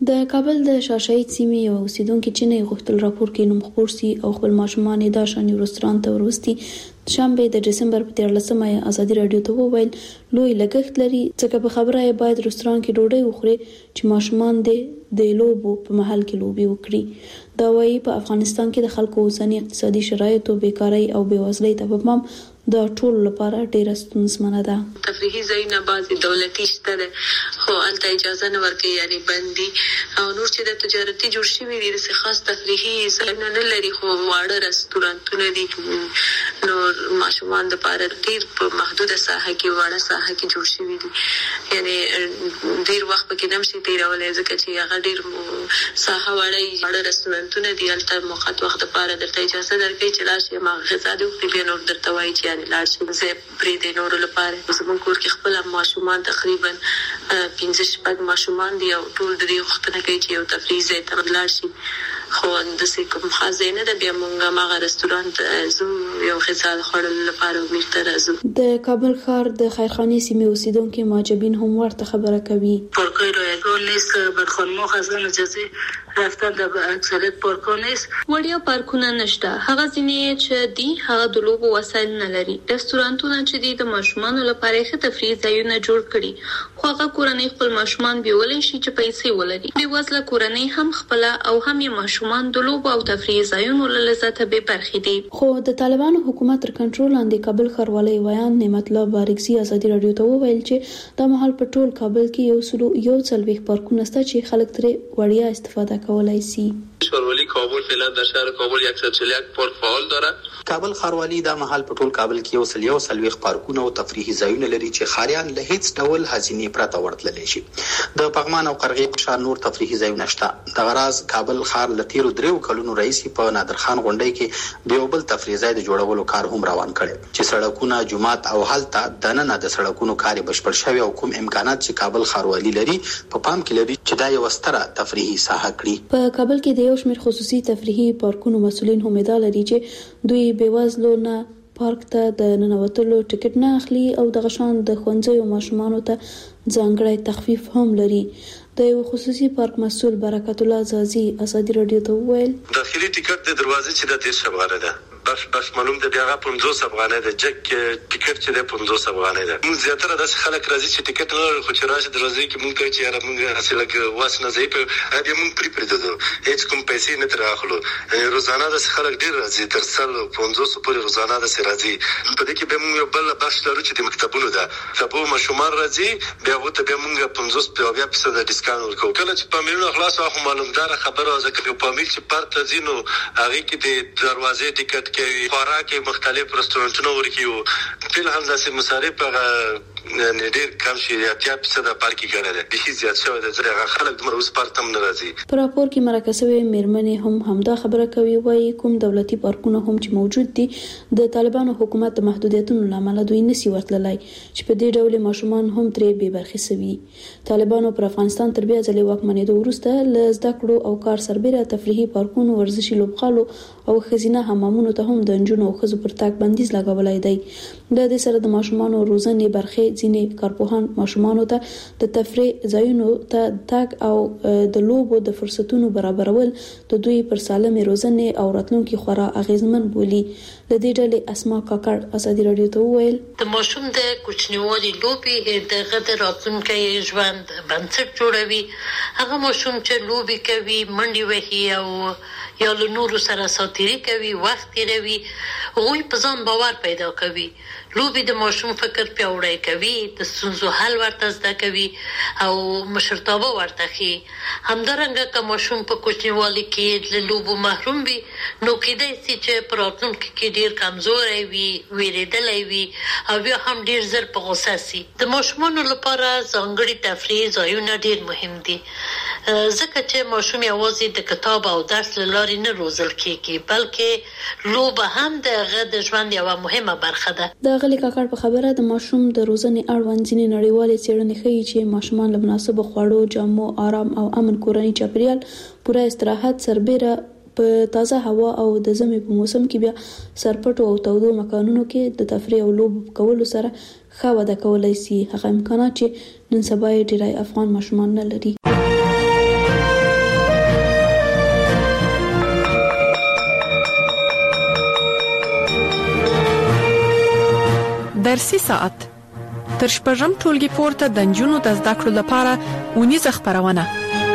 د کابل د شاشهید سیمې یو اوسیدونکو چې نه غوښتل راپور کې نوم خپور سي او خپل ماشومان د شان رستورانت ته وروستي شنبه د دسمبر په 13مه ازادي رادیو ته وویل لوی لګښت لري ځکه په خبره یې باید رستوران کې ډوډۍ وخوري چې ماشومان د لوبو په محل کې لوبي وکړي. دا وايي په افغانستان کې د خلکو اوسنی اقتصادي شرایط او بیکاری او بیوزلۍ ته په پام دا ټول لپاره ډیره ستونزمنه ده. تفریحي ځایونه بعضي دولتي شته خو الته اجازه نه ورکوي یعنی بندي او نور چې د تجارتي جوړ شوي دي د خاص تفریحي ځایونه نه لري خو واړه رستورانتونه دي نور ماشومان د لپاره ډیر په محدوده ساحه کې واړه ساحه کې جوړ شوي دي یعنی ډیر وخت پکې نشي تیرولای ځکه چې هغه ډیر ساحه واړه رستورانتونه دي الته موقت وخت لپاره درته اجازه درکوي چې راشي ما غذا دې وخوري نور درته وایي چې لاړ شي زه پرې د نورو لپاره زموږ کور کې خپل ماشومان تقریبا 15 ماشومان دي او ټول د دې وختونه کې چې یو تفریح ځای ته لاړ شي خو د کوم خزانه د بیا مونږه ماغه رستورانت زو یو غذا خورل لپاره میرته راځو. د کابل ښار د خیرخانې سیمې اوسیدونکو ماجبین هم ورته خبره کوي. پارکای رایگان نیست بدخانما خزانه اجازه رفتن د اکثریت پارکان نیست وړیا پارکونه نشته هغه ځینې چې دي هغه د لوبو وسایل نه لري رستورانتونه چې دي د ماشومان لپاره ښه تفریح ځایونه جوړ کړي خو هغه کورنۍ خپل ماشومان بیولې شي چې پیسې ولري بې وزله کورنۍ هم خپل او هم یې ماشومان د لوبو او تفریح ځایونو له لذت به برخې دي. خو د طالبانو حکومت تر کنټرول لاندې کابل ښاروالۍ ویان نعمت الله بارکزي ازادي رادیو ته وویل چې د مهال په ټول کابل کې یو څلويخ پارکونه شته چې خلک ترې وړیا استفاده کولای شي. ښاروالي کابل فعلا در شهر کابل 141 پارک فعال داره. کابل ښاروالي د مهال په ټول کابل کې یو څلويخ پارکونه او تفریحي ځایونه لري چې خاریان له هیڅ ډول هزینې پرته ورتللی شي. د پغمان او قرغې په شان نور تفریحي ځایونه شته. د غراز کابل ښار له تیرو 3 کلونو رئیس په نادرخان غونډۍ کې د یو بل تفریحي ځای د جوړولو کار هم روان کړي چې سړکونه جمعات او هلته د نن د سړکونو کار بشپړ شوی او کوم امکانات چې کابل ښاروالي لري په پام کې لري چې دا یو ستره تفریحي ساحه کړي. په کابل کې د یو شمېر خصوصي تفریحي پارکونو مسؤلین هم ادعا لري چې دوی بیوزلو نه پارک ته د ننوتلو ټیکټ نه اخلي او د غشان د ښوونځیو ماشومانو ته ځانګړی تخفیف هم لري. د یو خصوصي پارک مسؤل برکت الله زازي ازادي رادیو ته وویل داخلي ټیکټ د دروازې چې د 30 افغانۍ ده بس معلوم ده بیا 50 افغانۍ ده جک ټیکټ چې د 50 افغانۍ ده. موږ زیاتره د خلک راځي چې ټیکټ نه لري خو چې راځي دروازې کې موږ چې یاره موږ اصله کې واسنه ځای په هغه موږ پریدو هیڅ کوم پیسې نه تراخلو روزانه د خلک ډیر راځي تر 500 پورې روزانه د راځي په دې کې به موږ بل بخش لرو چې د مکتبونو ده سبو مشومان راځي بیا وته به موږ 50% ډیسکاونټ ورکو کله چې پامیلونو خلاص او معلومدار خبره ځکه پامیل چې پارت ځینو هغه کې د دروازې ټیکټ کوي خوراکي مختلف رستورانتونو ورکیو په هم داسې مصارف ډېر کم شي 80% پارکي ګڼل دي هیڅ زیات شوی د زړه خلک د مروز پارتم ناراضي. پر راپور کې مرکزوي میرمنې هم همدا خبره کوي وایي کوم دولتي پارکونه هم چې موجود دي د طالبانو حکومت د محدودیتونو لامل دوی نسی ورتللای چې په دې ډول ماشومان هم ترې بې برخې سوي. طالبانو پر افغانستان تر بیا ځلې واکمنېدو وروسته ل زده کړو او کار سربېره تفریحي پارکونو ورزشي لوبغالو او خزینه حمامونو ته هم د انجونو او خزو پر تاک بندیز لګولای دی. د دې سره د ماشومان روزنې برخې ځینې کارپوهان ماشومان ته د تفریح ځایونو ته تاک او د لوبو د فرصتونو برابرول د دوی پر سالمې روزنې او راتلونکي خورا اغیزمن بولی. د دې ډلې اسما کاکړ ازادي رادیو ته وویل د ماشوم د کوچنیوالي لوبي د غد راتلونکي ژوند بنسټ جوړوي. هغه ماشوم چې لوبي کوي منډي وهي او یا له نورو سره ساتيري کوي وخت تیروي غوي په ځان باور پیدا کوي. لوبي د ماشوم فکر پیاوړی کوي د ستونزو حل ورته زده کوي او مشرتابه ورته خي. همدارنګه که ماشوم په کوچنیوالي کې له لوبو محروم وي نو کېدای شي چې په راتلونکي کې ډیر کمزوري وي ویریدلی وي او بیا هم ډیر زر په غوسه شي. د ماشومانو لپاره ځانګړي تفریحي ځایونه ډیر مهم دي ځکه چې ماشوم یوازې د کتاب او درس له لارې نه روزل کېږي بلکې لوبه هم د هغه د ژوند یوه مهمه برخه ده. د غلي کاکړ په خبره د ماشوم د روزنې اړوند ځینې نړیوالې څېړنې ښیي چې ماشومان له مناسبو خواړو جامو آرام او امن کورنۍ چاپیریال پوره استراحت سربېره په تازه هوا او د ژمي په موسم کې بیا سرپټو او تودو مکانونو کې د تفریح او لوب کولو سره ښه وده کولای شي. هغه امکانات چې نن سبا ډېری افغان ماشومان نه لري. درسي ساعت تر شپږم ټولګي پورته د نجونو د زده کړو لپاره ونیزه خپرونه.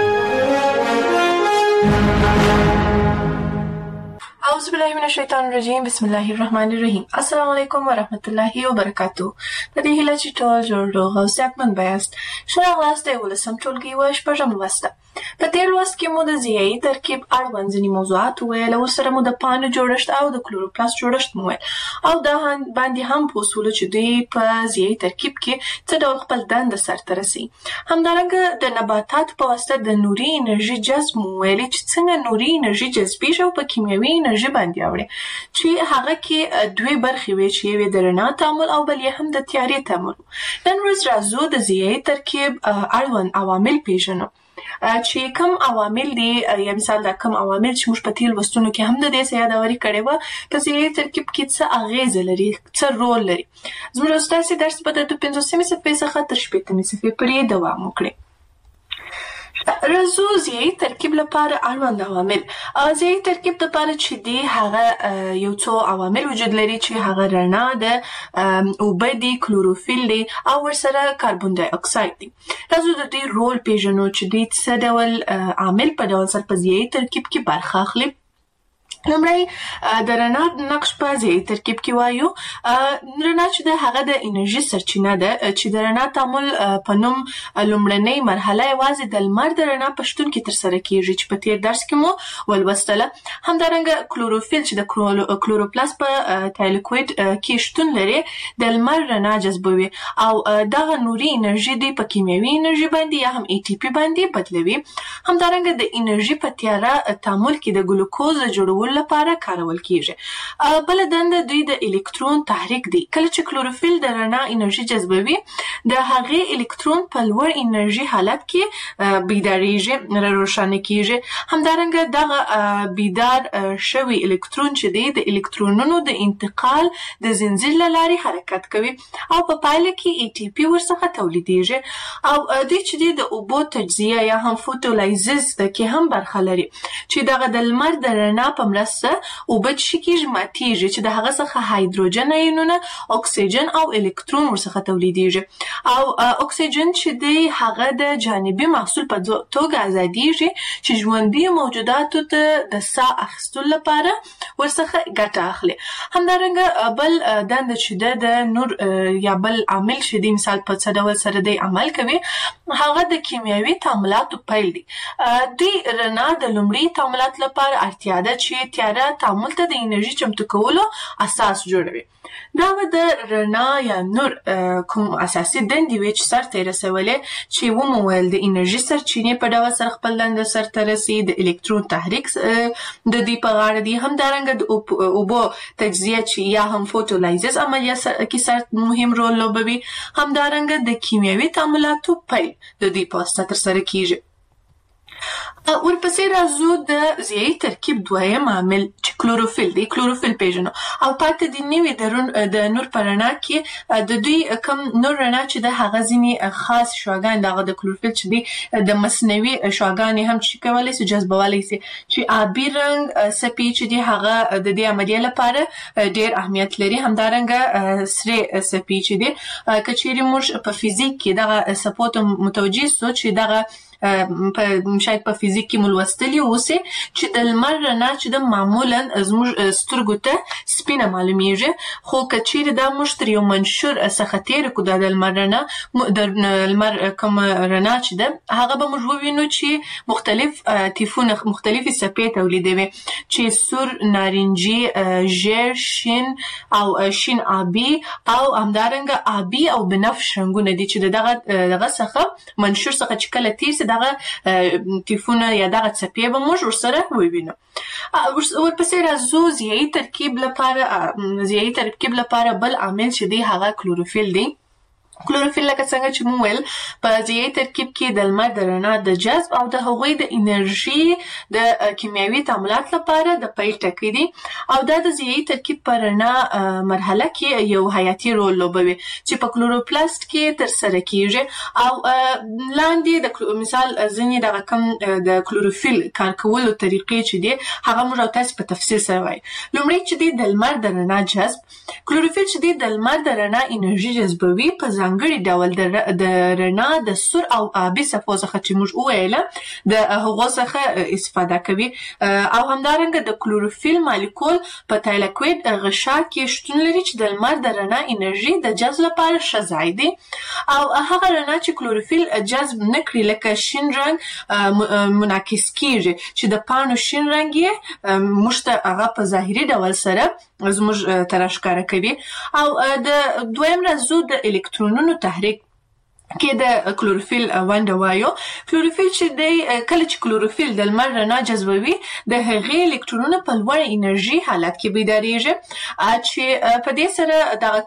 اعوذ بالله من الشیطان الرجیم. بسم الله الرحمن الرحیم. السلام علیکم و رحمت الله و برکاته. په دې هیله چې ټول جوړ روغ او صحتمند یاست. ښه راغلاست د 11م ټولګي و شپږم لوست. په دې لوست کې مو د ضیايي ترکیب اړوند ځینې موضوعات وویل او سره مو د پانو جوړښت او د کلوروپلاست جوړښت مو ویل او دا باندې هم په اصولو چې دوی په ضیايي ترکیب کې څه ډول خپل دنده سرته رسوي. همدارنګه د نباتاتو په واسطه د نوري انرژي جذب مو ویل چې څنګه نوري انرژي جذبیږي او په کیمیاوي انرژي باندې اوړي چې هغه کې دوه برخې وي چې یو د رڼا تعامل او بل یې هم د تیارې تعامل. نن ورځ راځو د ضیايي ترکیب اړوند عوامل پیژنو چې کوم عوامل دي. یا مثال دا کوم عوامل چې موږ په تیر لوستونو کې هم د دې یادوري کړې و په ضیايي ترکیب کې څه اغیزه لري، څه رول لري. زموږ استاد درس په د 15مې صفحې څخه تر 18مې صفحې پورې دوام وکړي. رزو ضیايي ترکیب لپاره اړوند عوامل. ضیايي ترکیب لپاره چې دی هغه یو څو عوامل وجود لري چې هغه رڼا ده، اوبه دي، کلوروفیل دی او ورسره کاربن ډای اکساید دی. رزو د دې رول پیژنو چې دی څه ډول عامل په ډول سره په ضیايي ترکیب کې برخه اخلي. لومړی د رڼا نقش په ضیايي ترکیب کې وایو. رڼا چې ده هغه د انرژي سرچینه ده چې د رڼا تعامل په نوم لومړنۍ مرحله یوازې د لمر د رڼا په شتون کې ترسره کیږي چې په تیر درس کې مو ولوستله. همدارنګه کلوروفیل چې د کلوروپلاست په تایلوکوید کې شتون لري د لمر رڼا جذبوي او دغه نوري انرژي دی په کیمیاوي انرژي باندې یا هم ATP باندې بدلوي. همدارنګه د انرژي په تیاره تعامل کې د ګلوکوز جوړولو لپاره کارول کیږي. بل دنده دوی د الکترون تحریک دی. کله چې کلوروفیل د رڼا انرژي جذبوي د هغې الکترون په لوړ انرژي حالت کې بیداریږي، روښانه کیږي. همدارنګه دغه بیدار شوی الکترون چې دی د الکترونونو د انتقال د زنجیر له لارې حرکت کوي او په پایله کې ATP ورڅخه تولیدیږي او دوی چې دی د اوبو تجزیه یا هم فوتولایزز کې هم برخه لري چې دغه د لمر د رڼا په مرسته اوبه چې کېږي ماتیږي چې د هغه څخه هایدروجن ایونونه، اکسیجن او الکترون ورڅخه تولیدیږي او اکسیجن چې دی هغه د جانبي محصول په توګه ازادیږي چې ژوندي موجوداتو ته د ساه اخیستلو لپاره ورڅخه ګټه اخلي. همدارنګه بل دنده چې د نور یا بل عامل چې دی مثال په څه ډول سره دی عمل کوي هغه د کیمیاوي تعاملاتو پیل دی. دوی رڼا د لومړي تعاملات لپاره اړتیا ده چې تیاره تعامل ته د انرژي چمتو کولو اساس جوړوي. دا د رڼا یا نور کوم اساسي دندې وي چې سرته یې رسولې چې ومو ویل د انرژي سرچینې په ډول سره خپل دنده سرته رسي، د الکترون تحریک د دې په غاړه دی. همدارنګه د اوبو تجزیه چې یا هم فوتولایزز عملیه کې سر مهم رول لوبوي. همدارنګه د کیمیاوي تعاملاتو پیل د دې په واسطه ترسره کیږي. ورپسې راځو د ضیايي ترکیب دویم عامل چې کلوروفیل دی. کلوروفیل پیژنو او پاتې د نوي د نور په رڼا کې د دوی کم نور رڼا چې د هغه ځینې خاص شعاګان دغه د کلوروفیل چې دی د مصنوعي شعاګانې هم چې کولی شي جذبولی شي چې آبي رنګ سپي چې دی هغه د دې عملیې لپاره ډېر اهمیت لري. همدارنګه سرې سپي چې دی که چیرې موږ په فزیک کې دغه څپو ته متوجه سو چې دغه شاید په فزیک کې ملوستلی اوسه چې د لمر رڼا چې د معمولا زموږ سترګو ته سپینه معلومیږي خو که چیرې دا موږ تر یو منشور څخه تیر کو د لمر رڼا د لمر کوم رڼا چې ده هغه به موږ ووینو چې مختلف تیفونه مختلفي څپې تولیدوي چې سور، نارنجي، ژیړ، شین او شین آبي او همدارنګه آبي او بنفش رنګونه دي چې دغه څخه منشور څخه چې کله تیر دغه تیفونه یا دغه څپې به موږ ورسره ووینو. ورپسې راځو ضیايي ترکیب لپاره بل عامل چې دی هغه کلوروفیل دی. کلوروفیل لکه څنګه چې مو ویل په ضیايي ترکیب کې د لمر د رڼا د جذب او د هغوی د انرژي د کیمیاوي تعاملات لپاره د پیل ټکی دي او دا د ضیايي ترکیب په رڼا مرحله کې یو حیاتي رول لوبوي چې په کلوروپلاست کې ترسره کیږي او لاندې د مثال ځینې د کم د کلوروفیل کار کولو طریقې چې دي هغه موږ تاسو په تفصیل سره وایي. لومړی چې دی د لمر د رڼا جذب کلوروفیل چې دی د لمر د رڼا انرژي جذبوي په ځانګړي ډول د رڼا د سور او آبي صفحو څخه چې موږ وویل د هغو څخه استفاده کوي او همدارنګه د کلوروفیل مالیکول په تایلاکوید غشا کې شتون لري چې د لمر د رڼا انرژي د جذب لپاره ښه ځای دی او هغه رڼا چې کلوروفیل جذب نکړي لکه شین رنګ منعکس کیږي چې د پاڼو شین رنګ یې موږ ته هغه په ظاهري ډول سره زموږ ته راښکاره کوي او د دویم رازو د الکترونونو تحریک کې د کلوروفیل ونډه وایو. کلوروفیل چې دی کله چې کلوروفیل د لمر رڼا جذبوي د هغې الکترونونه په لوړ انرژي حالت کې بیداریږي چې په دې سره دغه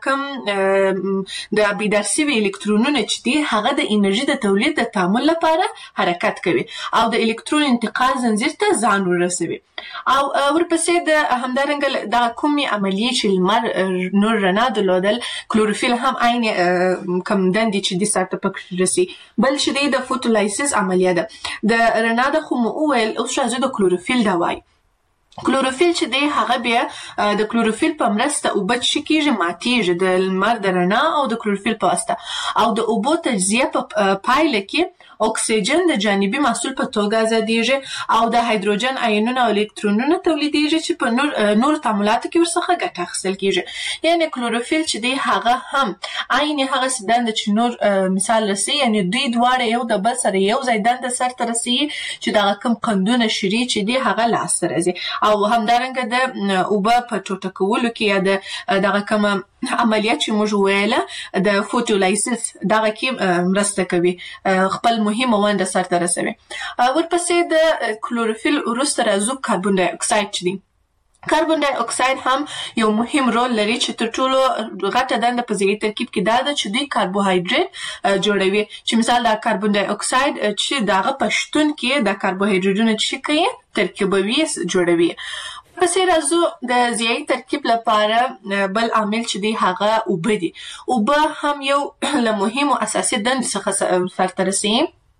کم د بیدار شوي الکترونونه چې دي هغه د انرژي د تولید د تعامل لپاره حرکت کوي او د الکترون انتقال زنجیر ته ځان ورسوي او ورپسې د همدارنګه دغه کومې عملیې چې لمر نور رڼا درلودل کلوروفیل هم عین کم دندې چې دي ته پکې رسي بل چې دی د فوټولایسیس عملیه ده د رڼا د خو مو ویل اوس راځو د کلوروفیل دا وایي. کلوروفیل چې دی هغه بیا د کلوروفیل په مرسته اوبه چې کیږي ماتیږي د لمر د رڼا او د کلوروفیل په واسطه او د اوبو تجزیه په پایله کې اکسیجن د جانبي محصول په توګه ازادیږي او د هایدروجن آیونونه او الکترونونه تولیدیږي چې په نور تعاملاتو کې ورڅخه ګټه اخیستل کیږي. یعنی کلوروفیل چې دی هغه هم عین هغه دنده چې نور مثال رسي یعنی دوی دواړه یو د بل سره یو ځای دنده سرته رسي چې دغه کم قندونه شری چې دی هغه لاس راځي او همدارنګه د اوبه په ټوټه کولو کې یا دغه کم عملیات چې موږ ویله د فوټولایسیس دغه کې مرسته کوي خپل مهمه ونډه سرته رسوي. ورپسې د کلوروفیل وروسته راځو کاربن ډای اکساید چې دی. کاربن ډای اکساید هم یو مهم رول لري چې تر ټولو غټه دنده په ضیايي ترکیب کې دا ده چې دوی کاربوهایډریټ جوړوي چې مثال د کاربن ډای اکساید چې دغه په شتون کې د کاربوهایډریټونو چې کوي ترکیبوي جوړوي. پسې راځو د ضیايي ترکیب لپاره بل عامل چې دی هغه اوبه دي. اوبه هم یو له مهمو اساسي دندو څخه سرته رسي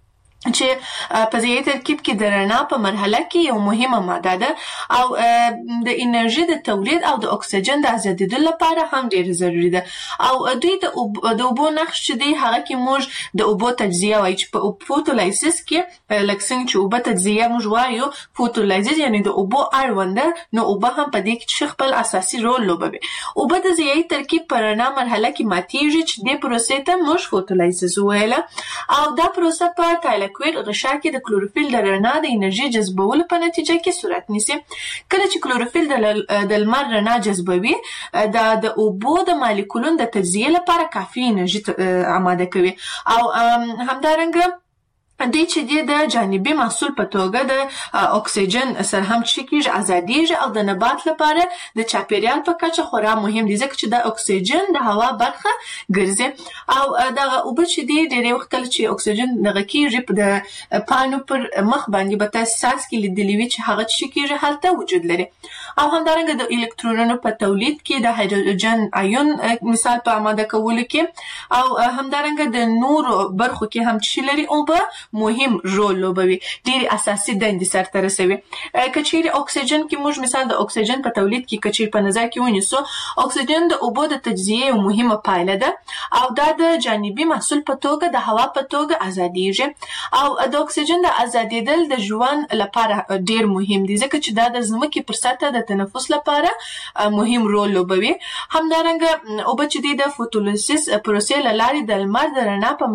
چې په ضیايي ترکیب کې د رڼا په مرحله کې یو مهمه ماده ده او د انرژي د تولید او د اکسیجن د ازادېدو لپاره هم ډېر ضروري ده او دوی د اوبو نقش چې دی هغه کې موږ د اوبو تجزیه وایي چې په فوټولایسیس کې لکه څنګه چې اوبه تجزیه موږ وایو فوټولایسیس یعنی د اوبو اړونده نو اوبه هم په دې کې خپل اساسي رول لوبوي. اوبه د ضیايي ترکیب په رڼا مرحله کې ماتیږي چې دې پروسې ته موږ فوټولایسیس ویله او دا پروسه په تایلاکوید غشا کې د کلوروفیل د رڼا د انرژي جذبولو په نتیجه کې صورت نیسي. کله چې کلوروفیل د لمر رڼا جذبوي د اوبو د مالیکولونو د تجزیه لپاره کافي انرژي آماده کوي او همدارنګه دوی چې دی د جانبي محصول په توګه د اکسیجن سره هم چې کیږي ازادیږي او د نبات لپاره د چاپیریال په کچه خورا مهم دي ځکه چې د اکسیجن د هوا برخه ګرځي او دغه اوبه چې دی ډېری وخت کله چې اکسیجن دغه کیږي په د پاڼو پر مخ باندې به تاسو ساس کې لیدلی وي چې هغه چې کیږي هلته وجود لري او همدارنګه د الکترونونو په تولید کې د هایدروجن آیون مثال په آماده کولو کې او همدارنګه د نورو برخو کې هم چې لري اوبه مهم رول لوبوي ډېری اساسي دندې سرته رسوي. کچېرې اکسیجن کې موږ مثال د اکسیجن په تولید کې کچېرې په نظر کې ونیسو اکسیجن د اوبو د تجزیه یو مهمه پایله ده او دا د جانبي محصول په توګه د هوا په توګه ازادیږي او د اکسیجن د ازادېدل د ژوند لپاره ډېر مهم دي ځکه چې دا د ځمکې پر سطحه د تنفس لپاره مهم رول لوبوي. همدارنګه اوبه چې دي د فوټولایسیس پروسې له لارې د لمر د رڼا په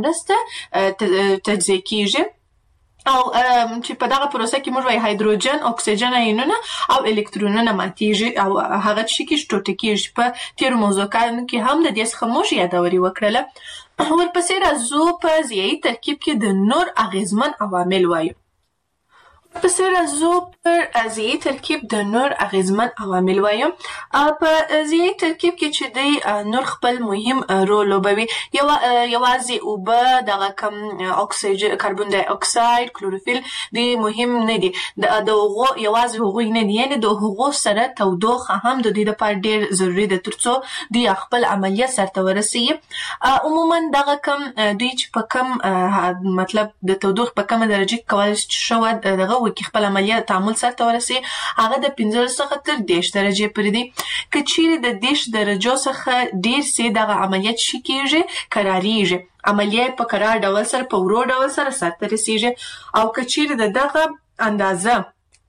مرسته تجزیه کیږي او چې په دغه پروسه کې موږ وایي هایدروجن اکسیجن آیونونه او الکترونونه ماتیږي او هغه چې کې ټوټه کیږي. په تیرو موضوعاتو کې هم د دې څخه موږ یادوري وکړله. ورپسې راځو په ضیايي ترکیب کې د نور اغیزمن عوامل وایو. پس راځو پر ازیي ترکیب د نور اغیزمن عوامل وایم. په ازیي ترکیب کې چې دی نور خپل مهم رول لوبوي. یوازې اوبه، دغه کم اکسیجن، کاربن دای اکساید، کلوروفیل دی مهم نه دي. د هغو یوازې هغوی نه دي، یعنې د هغو سره تودوخه هم د دې لپاره ډېر ضروري ده ترڅو دوی خپل عملیات سرته ورسوي. عموما دغه کم دوی چې په کم مطلب د تودوخې په کومه درجه کې کولی شي دغه وکړي خپل عملیات تعامل سرته ورسوي، هغه د 15 څخه تر 10 درجې پورې دي. که چیرې د 10 درجو څخه ډېر سي دغه عملیات شي کېږي، کرارېږي، عملیات په کرار ډول سره په ورو ډول سره سرته رسېږي. او که چیرې د دغه اندازه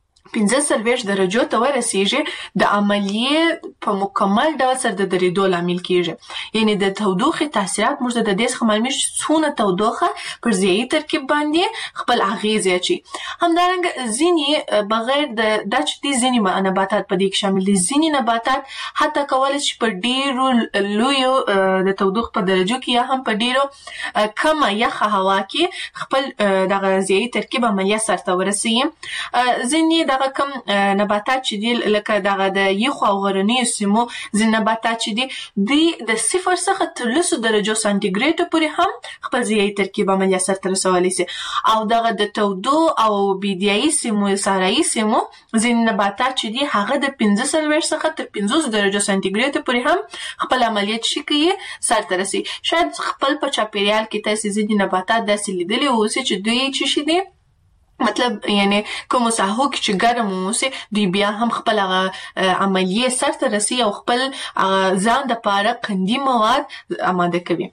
45 درجو ته ورسېږي، د عملیې په مکمل ډول سره د درېدو لامل کېږي. یعنې د تودوخې تاثیرات موږ د دې څخه معلومیږي څونه تودوخه پر ضیایي ترکیب باندې خپل اغیز اچوي. همدارنګه ځینې بغیر دا چې دي ځینې نباتات په دې کې شامل دي. ځینې نباتات حتی کولی شي په ډېرو لویو د تودوخې په درجو کې یا هم په ډېرو کمه یخه هوا کې خپل دغه ضیایي ترکیب عملیات سرته ورسوي. ځینې دغه کم نباتات چې دي لکه دغه د یخو او غرنیو سیمو ځینې نباتات چې دي دوی د 0 څخه تر 10 درجو سانتیګریډو پورې هم خپل ضیایي ترکیب عملیات سرته رسولی شي. او دغه د تودو او بیدیایي سیمو، صحرایي سیمو ځینې نباتات چې دي هغه د 15 څخه تر 50 درجو سانتیګریډو پورې هم خپل عملیات شي کوي سرته رسي. شاید خپل په چاپیریال کې تاسې ځینې نباتات داسې لیدلي اوسي چې دوی چې شي دي مطلب یعنی کوم ساحو کې چې ګرم اوسي دوی بیا هم خپل عملیې سرته رسي او خپل ځان دپاره قندي مواد آماده کوي.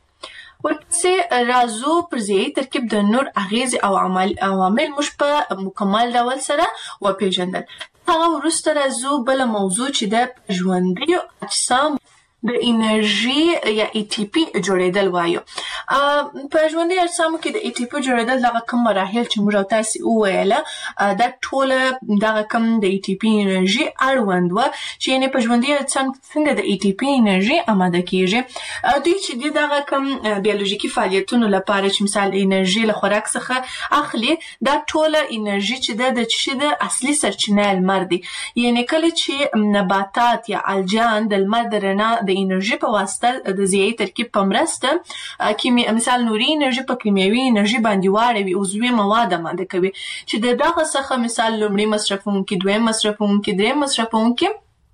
ورپسې راځو پر ضیایي ترکیب د نور اغیز او عوامل موږ په مکمل ډول سره وپېژندل. هغه وروسته راځو بله موضوع چې د ژوندیو اجسام د انرژي یا ATP جوړېدل وایو. په ژوندي اجسامو کې د ATP جوړېدل دغه کم مراحل چې موږ او تاسې وویله دا ټوله دغه کم د ATP انرژي اړوند وه چې یعنې په ژوندي اجسام څنګه د ATP انرژي آماده کېږي. دوی چې دي دغه کم بیولوژیکي فعالیتونو لپاره چې مثال انرژي له خوراک څخه اخلي، دا ټوله انرژي چې ده د چې د اصلي سرچینه لمر دی. یعنې کله چې نباتات یا الجان د لمر د رڼا د انرژي په واسطه د ضیایي ترکیب په مرسته مثال نوري انرژي په کیمیاوي انرژي باندې واړوي، عضوي مواد آماده کوي چې د دغه څخه مثال لومړی مصرفونکي، دویم مصرفونکي، دریم مصرفونکي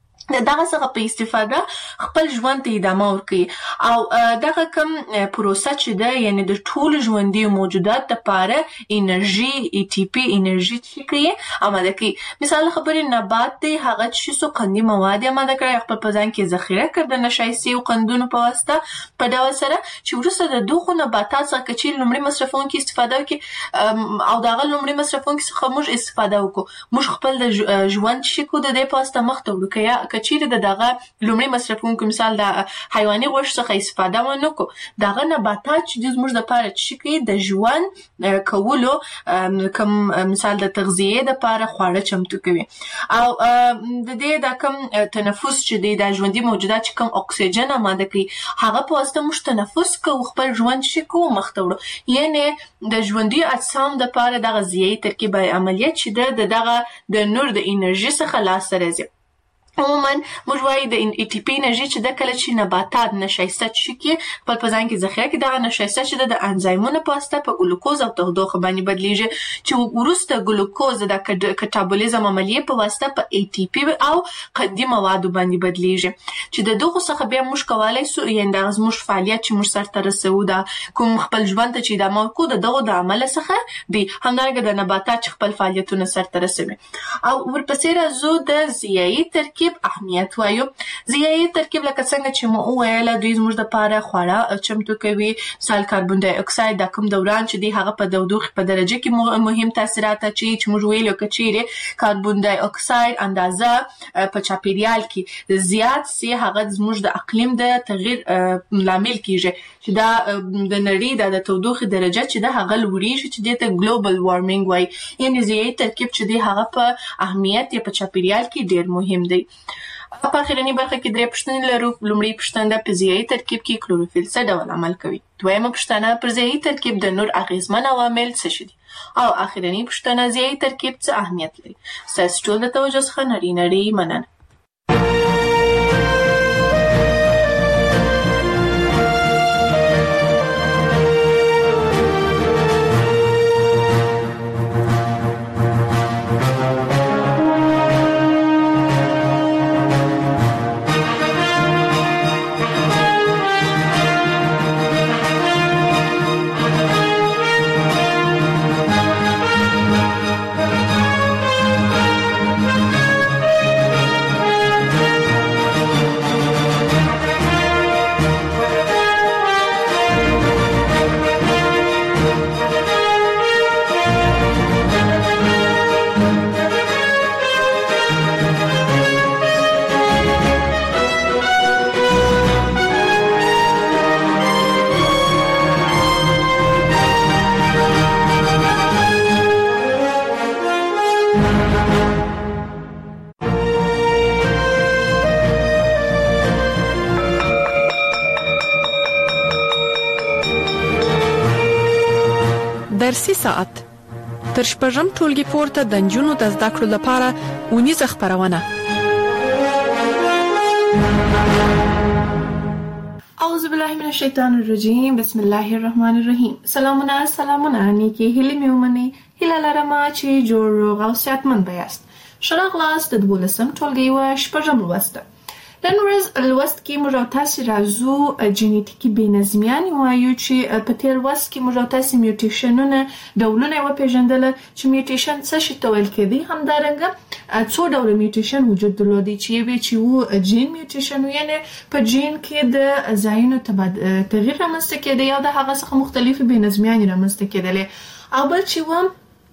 د دغه څخه په استفاده خپل ژوند ته ادامه ورکوي. او دغه کم پروسه چې ده یعنې د ټولو ژوندیو موجودات لپاره انرژي ATP انرژي چې کوي آماده کوي. مثال خبرې نبات دی، هغه چې څو قندي مواد آماده کړی خپل په ځان کې ذخیره کړ د نشایستي او قندونو په واسطه په ډول سره چې وروسته د دغو نباتات څخه که چیرې لومړي مصرفونکي استفاده وکړي او د هغه لومړي مصرفونکي څخه موږ استفاده وکړو، موږ خپل د ژوند چې کو د دې په واسطه مخ ته وړو. که چیرې د دغه لومړي مصرفونکو مثال د حیواني غوښې څخه استفاده ونه کړو، دغه نباتات چې دوی زموږ دپاره چې کوي د ژوند کولو کوم مثال د تغذیې دپاره خواړه چمتو کوي. او د دې دا کوم تنفس چې دی د ژوندي موجودات چې کوم اکسیجن آماده کوي هغه په واسطه موږ تنفس کوو، خپل ژوند چې کوو مخ ته وړو. یعنې د ژوندي اجسام دپاره دغه ضیایي ترکیب عملیات چې ده د دغه د نور د انرژي څخه لاسته راځي. عموما موږ وایو د ATP انرژي چې ده کله چې نباتات نشایسته چې کې خپل په ځان کې ذخیره کړي، دغه نشایسته چې ده د انزایمونو په واسطه په ګلوکوز او تودوخه باندې بدلیږي چې وروسته ګلوکوز د کټابولیزم عملیې په واسطه په ATP او قندي موادو باندې بدلیږي چې د دغو څخه بیا موږ کولی سو یعنې دغه زموږ فعالیت چې موږ سرته رسوو دا کوم خپل ژوند ته چې ادامه ورکوو د دغو د عمله څخه دی. همدارنګه د نباتات چې خپل فعالیتونه سرته رسوي. او ورپسې راځو د ضیایي ترکیب اهمیت وایو. ضیایي ترکیب لکه څنګه چې مو وویله دوی زموږ دپاره خواړه چمتو کوي. مثال کاربن دای اکساید دا کوم دوران چې دی هغه په تودوخې په درجه کې مهم تاثیرات اچوي چې موږ ویلو که چیرې کاربن دای اکساید اندازه په چاپیریال کې زیات سي هغه زموږ د اقلیم د تغییر لامل کیږي چې دا د نړۍ د تودوخې درجه چې ده هغه لوړیږي چې دې ته ګلوبل وارمینګ وایي. یعنې ضیایي ترکیب چې دی هغه په اهمیت یې په چاپیریال کې ډېر مهم دی. په اخرنی برخه کې درې پوښتنې لرو. لومړی پوښتنه په فزیایي ترکیب کې کلوروفیل څه ډول عمل کوي؟ دویمه پوښتنه پر فزیایي ترکیب د نور اغیزمن عوامل څه دي؟ او اخرنی پوښتنه فزیایي ترکیب څه اهمیت لري؟ ستاسو ټول د توجه څخه نړۍ مننه. درسي ساعت تر شپږم ټولګي پورته د نجونو د زده کړو لپاره ونیزه خبرونه. اعوذ بالله من الشیطان الرجیم. بسم الله الرحمن الرحیم. سلامونه نیکی هیله میومنی هیله لرم چې جوړ روغ او صحتمند بیاست. شرق لاس د 12م ټولګي و شپږم لوست. نن ورځ لوست کې موږ تاسو راځو جنیټیکي بېنظمیان وایو چې په تیر لوست کې موږ تاسو میوټیشنونه ډولونه وپېژندل چې میوټیشن څه شي ته ویل کېږي. همدارنګه څو ډول میوټیشن وجود درلودي چې وو جین میوټیشن یعنی په جین کې د ځایونو تغییر رامنځته کېدی یا د هغه څخه مختلفې بېنظمیان رامنځته کېدلې او بل چې و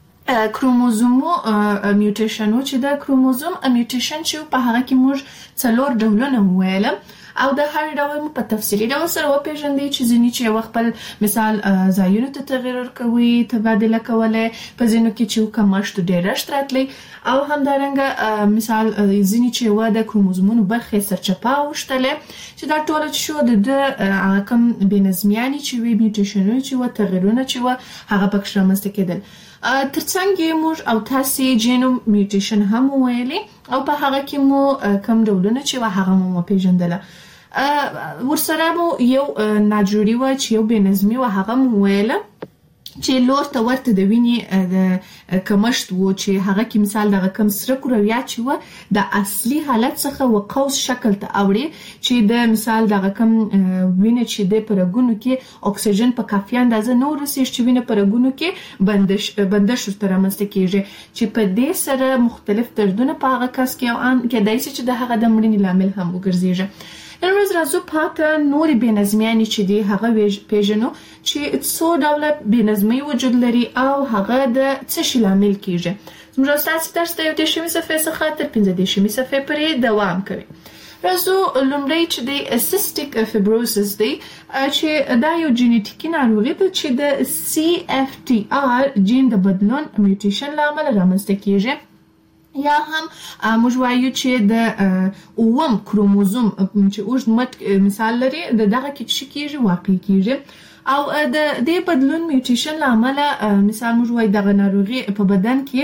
کروموزومو میوټیشنو چې د کروموزوم میوټیشن چې په هغه کې موږ څلور ډولونه وویل او د هر ډول په تفصیلي ډول سره وپېژندې چې ځینې چې وخت مثال ځایونو ته تغییر ورکوي تبادله کوله په ځینو کې چې کمښت ډېرښت راتلی او همدارنګه مثال ځینې چې و د کروموزومونو برخې سرچپه اوښتلې چې دا ټول چې شو د کم بېنظمیانې چې وي میوټیشنونه چې و تغییرونه چې و هغه پکې رامنځته کېدل. ترڅنګ موږ او تاسو جینوم میوټیشن هم ویلي او په هغه کې مو کم ډولونه چې هغه مو پیژندل. ورسره مو یو ناجوړي و چې یو بېنظمي و هغه مو ویل چې لور ته ورته د وینې د کمښت و چې هغه کې مثال دغه کم سره کرویات چې و د اصلي حالت څخه و قوس شکل ته اوړي چې د مثال دغه کم وینې چې د پرګونو کې اکسیجن په کافي اندازه نه ورسیږي چې وینې پرګونو کې بندش ورته رامنځته کېږي چې په دې سره مختلف دردونه په هغه کس کې او ان کېدای شي چې د هغه د مړینې لامل هم وګرځي. نن ورځ راځو پاته نورې بېنظمیانې چې دي هغه پیژنو چې څو ډوله بېنظمۍ وجود لري او هغه د څه شي لامل کېږي. زموږ ستاسو درس د 10مې صفحې څخه تر 15مې صفحې پورې دوام کوي. راځو لومړی چې د سیسټیک فایبروسس دی چې دا یو جنیټیکي ناروغي ده چې د CFTR جین د بدلون میوټیشن له امله رامنځته کېږي یا هم موږ وایو چې د اووم کروموزوم چې اوږد مټ مثال لري دغه کې چې کېږي واقع کېږي او د دې بدلون میوټیشن له امله مثال موږ وایو دغه ناروغي په بدن کې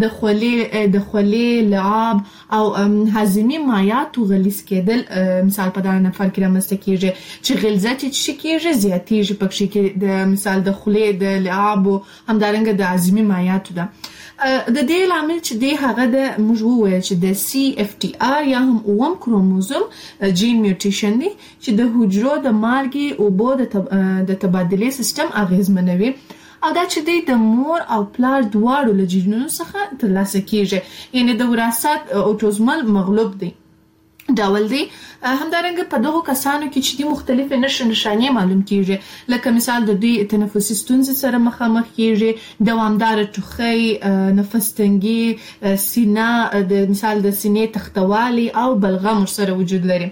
د خولې لعاب او هاضمي مایعاتو غلیظ کېدل مثال په دغه نفر کې رامنځته کېږي چې غلظت یې چې کېږي زیاتېږي پکې کې د مثال د خولې د لعاب او همدارنګه د هاضمي مایعاتو ده. د دې لامل چې دی هغه د موږ وویل چې د CFTR یا هم اووم کروموزوم جین میوټیشن دی چې د حجرو د مالګې اوبو د تبادلې سیستم اغیزمنوي او دا چې دی د مور او پلار دواړو له جینونو څخه ترلاسه کېږي یعنی د وراثت اوټوزمل مغلوب دی ډول دی. همدارنګه په دغو کسانو کې چې د مختلفې نښانې معلوم کېږي لکه مثال د دوی تنفسي ستونزې سره مخامخ کېږي دوامداره ټوخی نفس تنګي سینه د مثال د سینې تختوالي او بلغم ورسره وجود لري.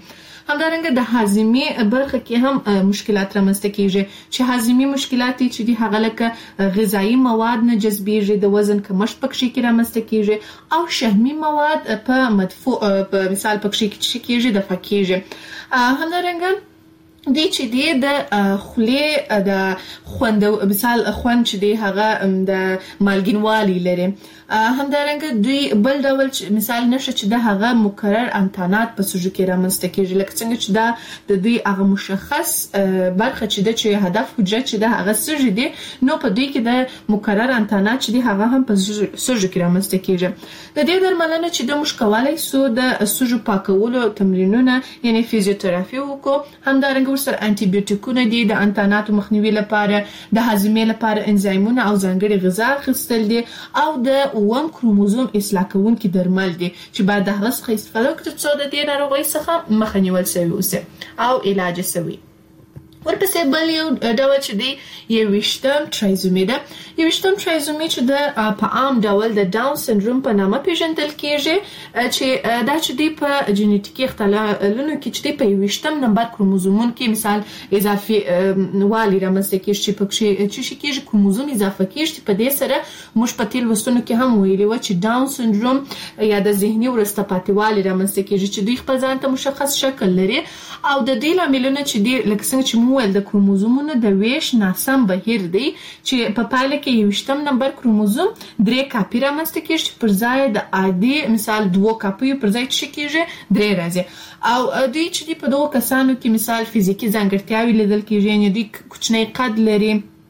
همدارنګه د هاضمې برخه کې هم مشکلات رامنځته کیږي چې هاضمې مشکلات چې دي هغه لکه غذایی مواد نه جذبېږي، د وزن کمښت پکې کې رامنځته کیږي او شحمي مواد په مدفوع په مثال پکې کې کیږي د فکیږي. همدارنګه د چې دی د خولې د خوند مثال خوند چې دی هغه د مالګینوالي لري. همدارنګه دوی بل ډول مثال نشه چې د هغه مکرر انتانات په سوژو کې رامنځته کیږي، لکه څنګه چې دا د دوی هغه مشخص برخه چې د چې هدف حجره چې د هغه سوژو دی نو په دوی کې د مکرر انتانات چې دی هغه هم په سوژو کې رامنځته کیږي. د دې درملنه چې د مشکوالای سو د سوژو پاکولو تمرینونه یعنی فزیوتراپي وکړو. همدارنګه ورسره انټي بیوټیکونه دي د انتاناتو مخنیوي لپاره، د هاضمې لپاره انزایمونه او ځانګړي غذا اخیستل دي او د اوم کروموزوم اصلاح کوونکي درمل دي چې باید د هغه څخه استفاده وکړي څو د دې ناروغۍ څخه مخه نیول شوی اوسه او علاج شوی. ورپسې بل یو ډول چې دی 21 ترایزومي ده. 21 ترایزومي چې د په عام ډول د ډاون سندروم په نامه پیژندل کیږي چې دا چې دی په جینیټیکي اختلالونو کې چې دی په 21 نمبر کروموزومون کې مثال اضافي والی رامنځته کیږي چې پکې چې کیږي کروموزوم اضافه کیږي. په دې سره موږ په تیر وستونو کې هم ویلي و چې ډاون سندروم یا د ذهني ورسته پاتې والی رامنځته کیږي چې دوی خپل ځان ته مشخص شکل لري او د دې لاملونه چې دی لکه څنګه چې ول د کروموزومونو د ویش ناسم بهیر دی چې په پایله کې 21 نمبر کروموزوم 3 کاپی رامنځته کیږي پر ځای د عادي مثال 2 کاپی پر ځای چې کیږي 3 راځي. او دوی چې په دوه کسانو کې مثال فزیکی ځانګړتیاوې لیدل کیږي، یعنی دوی کوچنی قد لري،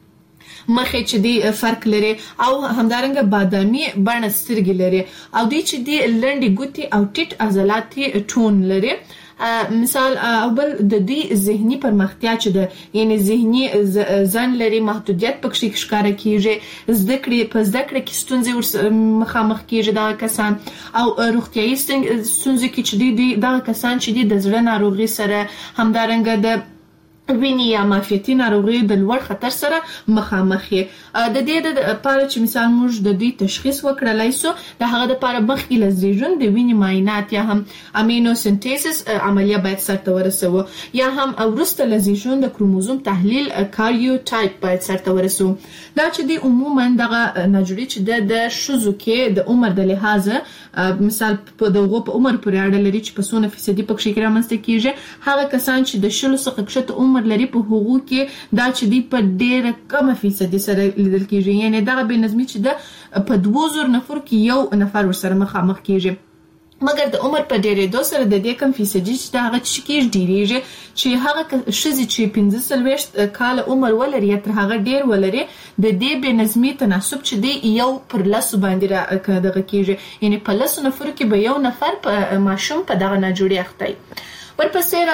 مخې چې دی فرق لري او همدارنګه بادامي بڼه سترګې لري او دوی چې دی لنډې ګوتې او ټیټ عضلاتي ټون لري. مثال او بل د دې ذهني پرمختیا چې د یعنی ذهني ځان لري محدودیت پکې ښکارا کیږي، زده کړې کې ستونزې ور مخامخ کیږي دا کسان او روغتیايي ستونزې کې چې دی دا کسان چې دی د زړه ناروغي سره همدارنګه د ویني یا معافیتي ناروغي د لوړ خطر سره مخامخ دي. د دې لپاره چې مثال موږ د دې تشخیص وکړلای سو د هغه لپاره مخکې لزیجون د ویني معاینات یا هم امینو سنتیسس عملیه باید سرته ورسوي یا هم ورسته لزیجون د کروموزوم تحلیل کاریوټایپ باید سرته ورسوي. دا چې دی عموما دغه نجوري چې د شوزو کې د عمر د لحاظه مثال په دغه په عمر پورې اړه لري چې په څونه فیصدي پکې رامنځته کیږي. هغه کسان چې د شلو څخه کښته عمر لري په هغو کې دا چې دی په ډېره کمه فیصدي سره لیدل کیږي، یعنی دغه بې نظمي چې د په 2000 نفر کې یو نفر ورسره مخامخ کیږي. مګر د عمر په ډېرېدو سره د دې کم فیصدي چې د هغه چې کیږي ډېریږي چې هغه ښځې چې 15 کاله عمر ولري یا تر هغه ډېر ولري د دې بې نظمي تناسب چې دی یو پر لسو باندې دغه کیږي، یعنی په لسو نفرو کې به یو نفر په ماشوم په دغه ناجوړي اخته وي. ورپسې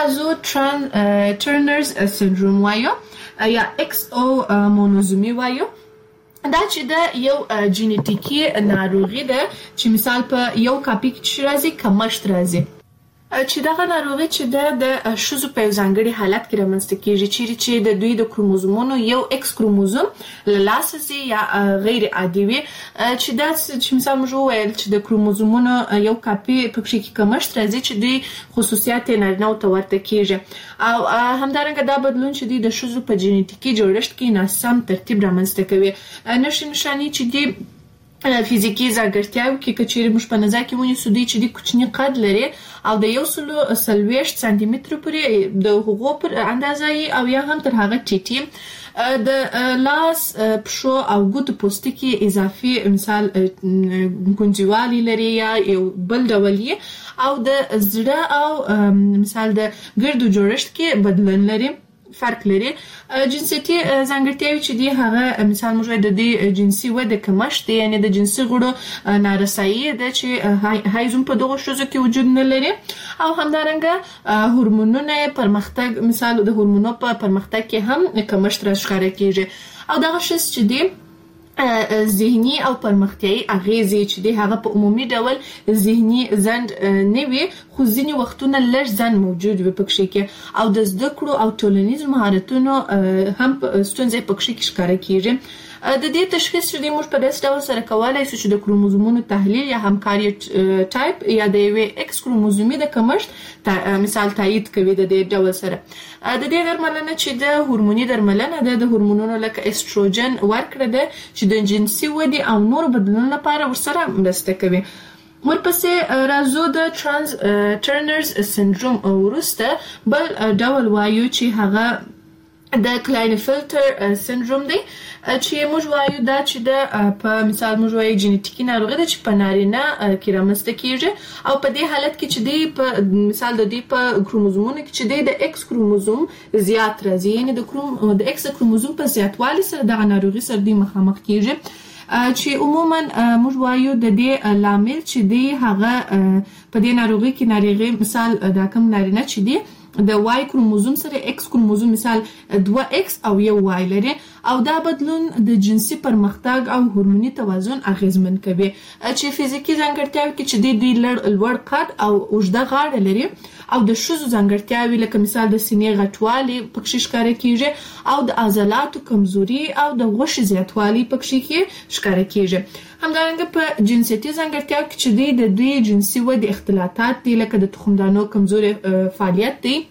راځو ټرنرز سندروم وایو یا ایکس او مونوزومي وایو. دا چې د یو جینیټیکي ناروغي ده چې مثال په یو کاپی کې راځي کمښت راځي چې دغه ناروغي چې د شوزو په ځانګړي حالت کې رامنځته کیږي چې د دوی د کروموزومونو یو ایکس کروموزوم لاساسي یا غیر عادي وي چې دا چې مثال موږ وویل چې د کروموزومونو یو کاپی په کې کمښت راځي چې دوی خصوصیات نارینه او ورته کیږي او همدارنګه دا بدلون چې د شوزو په جینیټیکي جوړښت کې ناسم ترتیب رامنځته کوي. نشانی چې دی فزیکی ځانګړتیاوې کې کچېرې موږ په نظر کې ونیسو دوی چې د کوچني قد لري او د 140 سانتي متر پورې د هغو پر اندازه او یا هم تر هغه ټیټي د لاس پښو او ګوتو پوستکي اضافي مثال ګونجوالي لري یا یو بل ډول او د زړه او مثال د ګردو جوړښت کې بدلون لري فرق لري. جنسيتي ځانګړتیاوې چې دی هغه مثال موږ د دې جنسي وده کمښت یعنی د جنسي غړو نارسایي ده چې هایزم په دغه شوزو کې وجود نه لري او همدارنګه هورمونونه پرمختګ مثال د هورمونو په پرمختګ کې هم کمښت راښکاره کیږي او دغه شس چې دی ذهني او پرمختیايي اغیزې چې دی هغه په عمومي ډول ذهني زند نه وي خو ځینې وختونه لږ زند موجود وي پکې کې او د زده کړو او ټولنیز مهارتونو هم ستونزې پکې ښکاره کیږي. د دې تشخیص چې موږ په داسې ډول سره کولای شو چې د کروموزومونو تحلیل یا همکاري ټایپ یا د یوې ایکس کروموزومي د کمښت مثال تایید کوي د دې ډول سره. د دې درملنه چې د هورموني درملنه ده د هورمونونو لکه استروجن ورکړه ده چې د جنسي ودې او نور بدلونونو لپاره ورسره مرسته کوي. ورپسې راځو د ترانس ټرنرز سندروم وروسته بل ډول وایو چې هغه د کلاینفلټر سندروم دی چې موږ وایو دا چې د په مثال موږ وایو جینیټیکي ناروغي ده چې په نارینه کې رامنځته کیږي او په دې حالت کې چې دی په مثال د دې په کروموزومونو کې چې دی د ایکس کروموزوم زیات راځي یعنی د ایکس کروموزوم په زیاتوالي سره دغه ناروغي سره دی مخامخ کیږي چې عموما موږ وایو د دې لامل چې دی هغه په دې ناروغي کې ناروغي مثال دا کوم نارینه چې دی د واي کروموزوم سره ایکس کروموزوم مثال 2x او 1y لري او دا بدلون د جنسي پرمختګ او هورموني توازن اغیزمن کوي چې فزیکی ځانګړتیاوې کې چې د لوړ قد او اوږده غاړه لري او د ښځو ځانګړتیاوې لکه مثال د سینې غټوالي پکې ښکاره کیږي او د عضلاتو کمزوري او د غوښې زیاتوالي پکې ښکاره کیږي. همدارنګه په جنسیتي ځانګړتیاوو کې چې د دوی جنسي ودې اختلاطات دي لکه د تخمدانو کمزوري فعالیت دی.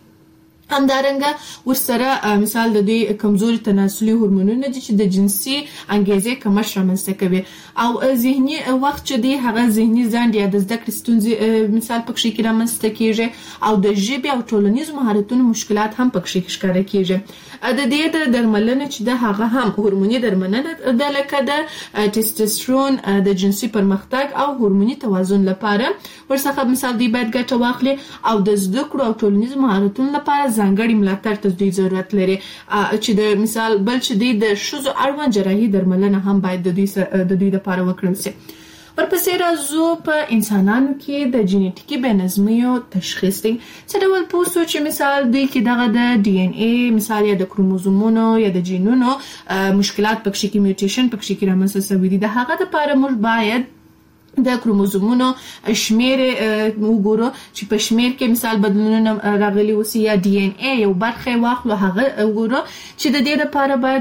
همدارنګه ورسره مثال د دوی کمزوري تناسلي هورمونونه دي چې د جنسي انګیزې کمښت رامنځته کوي او ذهني وخت چې دی هغه ذهني ځنډ یا د زده کړې ستونزې مثال پکې کې رامنځته کیږي او د ژبې او ټولنیز مهارتونو مشکلات هم پکې ښکاره کیږي. د دې د درملنه چې د هغه هم هورموني درملنه د لکه د ټستوسترون د جنسي پرمختګ او هورموني توازن لپاره ورڅخه مثال دی باید ګټه واخلي او د زده کړو او ټولنیز مهارتونو لپاره ځانګړي ملاتړ ته دوی ضرورت لري چې د مثال بل چې دی د ښځو اړوند جراحي درملنه هم باید د دوی لپاره وکړل شي. ورپسې راځو په انسانانو کې د جینیټیکي بېنظمیو تشخیص دی. څه ډول پوه شو چې مثال دوی کې دغه د ډي ان اے مثال یا د کروموزومونو یا د جینونو مشکلات پکې کې میوټیشن پکې کې رامنځته شوي دي. د هغه لپاره موږ باید د کروموزومونو شمیر وګورو چې په شمیر کې مثال بدلونونه راغلي اوسي یا ډي ان اے یو برخه واخلو هغه وګورو چې د دې لپاره باید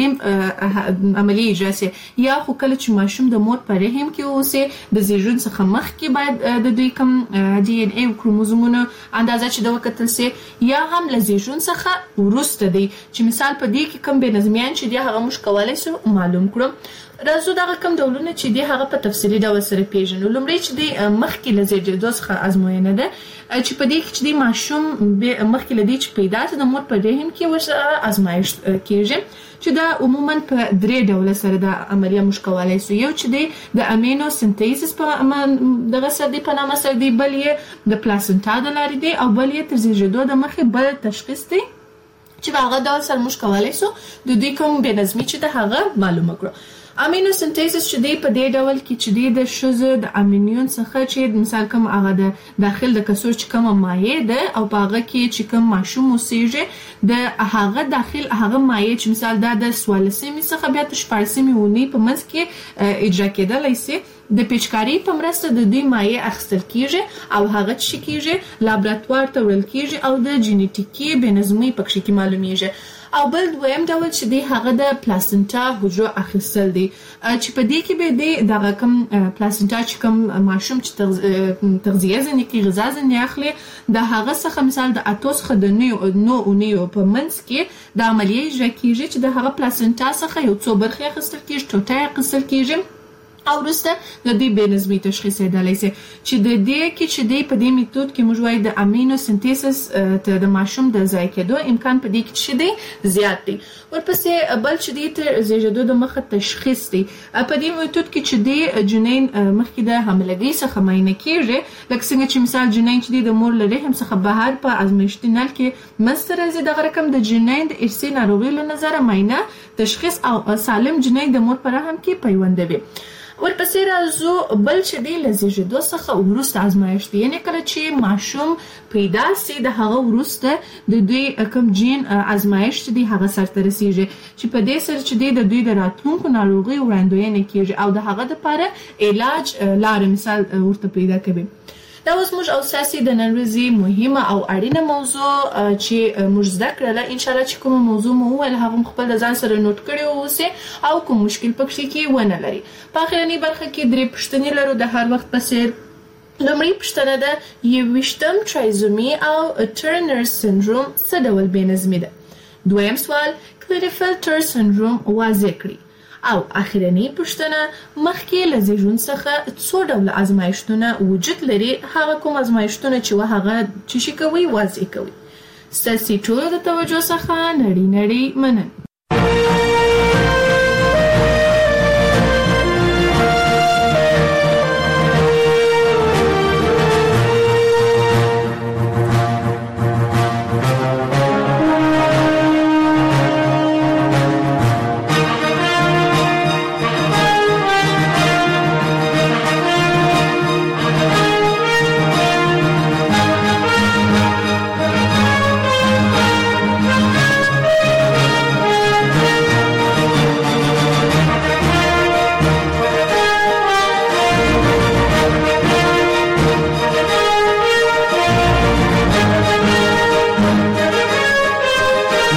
مختلف عملی اجرا شي یا خو کله چې ماشوم د مور په رحم کې اوسي د زیږون څخه مخکې باید د دوی کوم ډي ان اے کروموزومونو اندازه چې د وکتل شي یا هم له زیږون څخه وروسته دی چې مثال په دې کې کوم بېنظمیان چې دی هغه موږ کولای شو معلوم کړو. راځو دغه کوم ډولونه چې دی هغه په تفصیلي ډول سره پیژنو. لومړی چې دی مخکې له زیږېدو څخه ازموینه ده چې په دې کې چې دی ماشوم مخکې له دې چې پیدا شي د مور په رحم کې ورسره ازمایښت کیږي چې دا عموما په 3 ډوله سره د عملیه موږ کولای شو. یو چې دی د امینو سنتیسس په دغه سره دی په نامه سره دی بل یې د پلاسنټا د لارې دی او بل یې تر زیږېدو د مخکې بل تشخیص دی چې هغه ډول سره موږ کولای شو د دوی کوم بېنظمي چې د هغه معلومه کړو. امینو سنتیسس چې دی په دې ډول کې چې دی د ښځو د امینیون څخه چې مثال کوم هغه د داخل د کڅوړ چې کومه مایع ده او په هغه کې چې کوم ماشوم اوسېږي د هغه داخل هغه مایع چې مثال دا د 14مې څخه بیا تر 14مې اونۍ په منځ کې اجرا کېدلی شي د پیچکاري په مرسته د دوی مایع اخیستل کیږي او هغه چې کیږي لابراتوار ته وړل کیږي او د جینیټیکي بېنظمۍ پکې کې معلومیږي. او بل دویم ډول چې دی هغه د پلاسنټا حجرو اخیستل دی چې په دې کې به دی دغه کوم پلاسنټا چې کوم ماشوم چې تغذیه ځنې کې غذا ځنې اخلي د هغه څخه مثال د اتوس خه د 9 اونیو په منځ کې د عملیه اجرا کیږي چې د هغه پلاسنټا څخه یو څو برخې اخیستل کیږي ټوټه اخیستل کیږي او وروسته د دې بېنظمۍ تشخیص یېدلی شي چې د دې کې چې دی په دې میتود کې موږ وایو د امینو سنتیسس ته د ماشوم د ضایع کېدو امکان په دې کې چې دی زیات دی. ورپسې بل چې دی تر زیږېدو د مخه تشخیص دی په دې میتود کې چې دی جنین مخکې د حاملګۍ څخه معاینه کیږي لکه څنګه چې مثال جنین چې دی د مور له رحم څخه بهر په ازمایښتي نل کې منځته راځي دغه رقم د جنین د ارثي ناروغۍ له نظره معاینه تشخیص او سالم جنین د مور په رحم کې پیوندوي. ورپسې راځو بل چې دی له زیږېدو څخه وروسته ازمایښت دی یعنې کله چې ماشوم پیدا سي د هغه وروسته د دوی کوم جین ازمایښت دی هغه سرته رسیږي چې په دې سره چې دی د دوی د راتلونکو ناروغۍ وړاندوینه کیږي او د هغه لپاره علاج لارې مثال ورته پیدا کوي. دا اوس موږ او ساسي د نن ورځې مهمه او اړینه موضوع چې موږ زده کړله ان شاء الله چې کوم موضوع مو ول هغه خپل ځان سره نوٹ کړی اوسه او کوم مشکل پکې کې ونه لري. په اخرنی برخه کې درې پوښتنې لرو د هر وخت په څیر. لومړی پوښتنه ده 21 ترایزومي او ټرنر سندروم څه ډول بې نظمي ده؟ دویم سوال کلینیفلټر سندروم واضح کړي او اخرنی پوښتنه مخکې له زیږون څخه څو ډول ازمایښتونه وجود لري هغه کوم ازمایښتونه چې هغه چې کوي واضح کوي. ستاسو ټول د توجه څخه نړۍ مننه.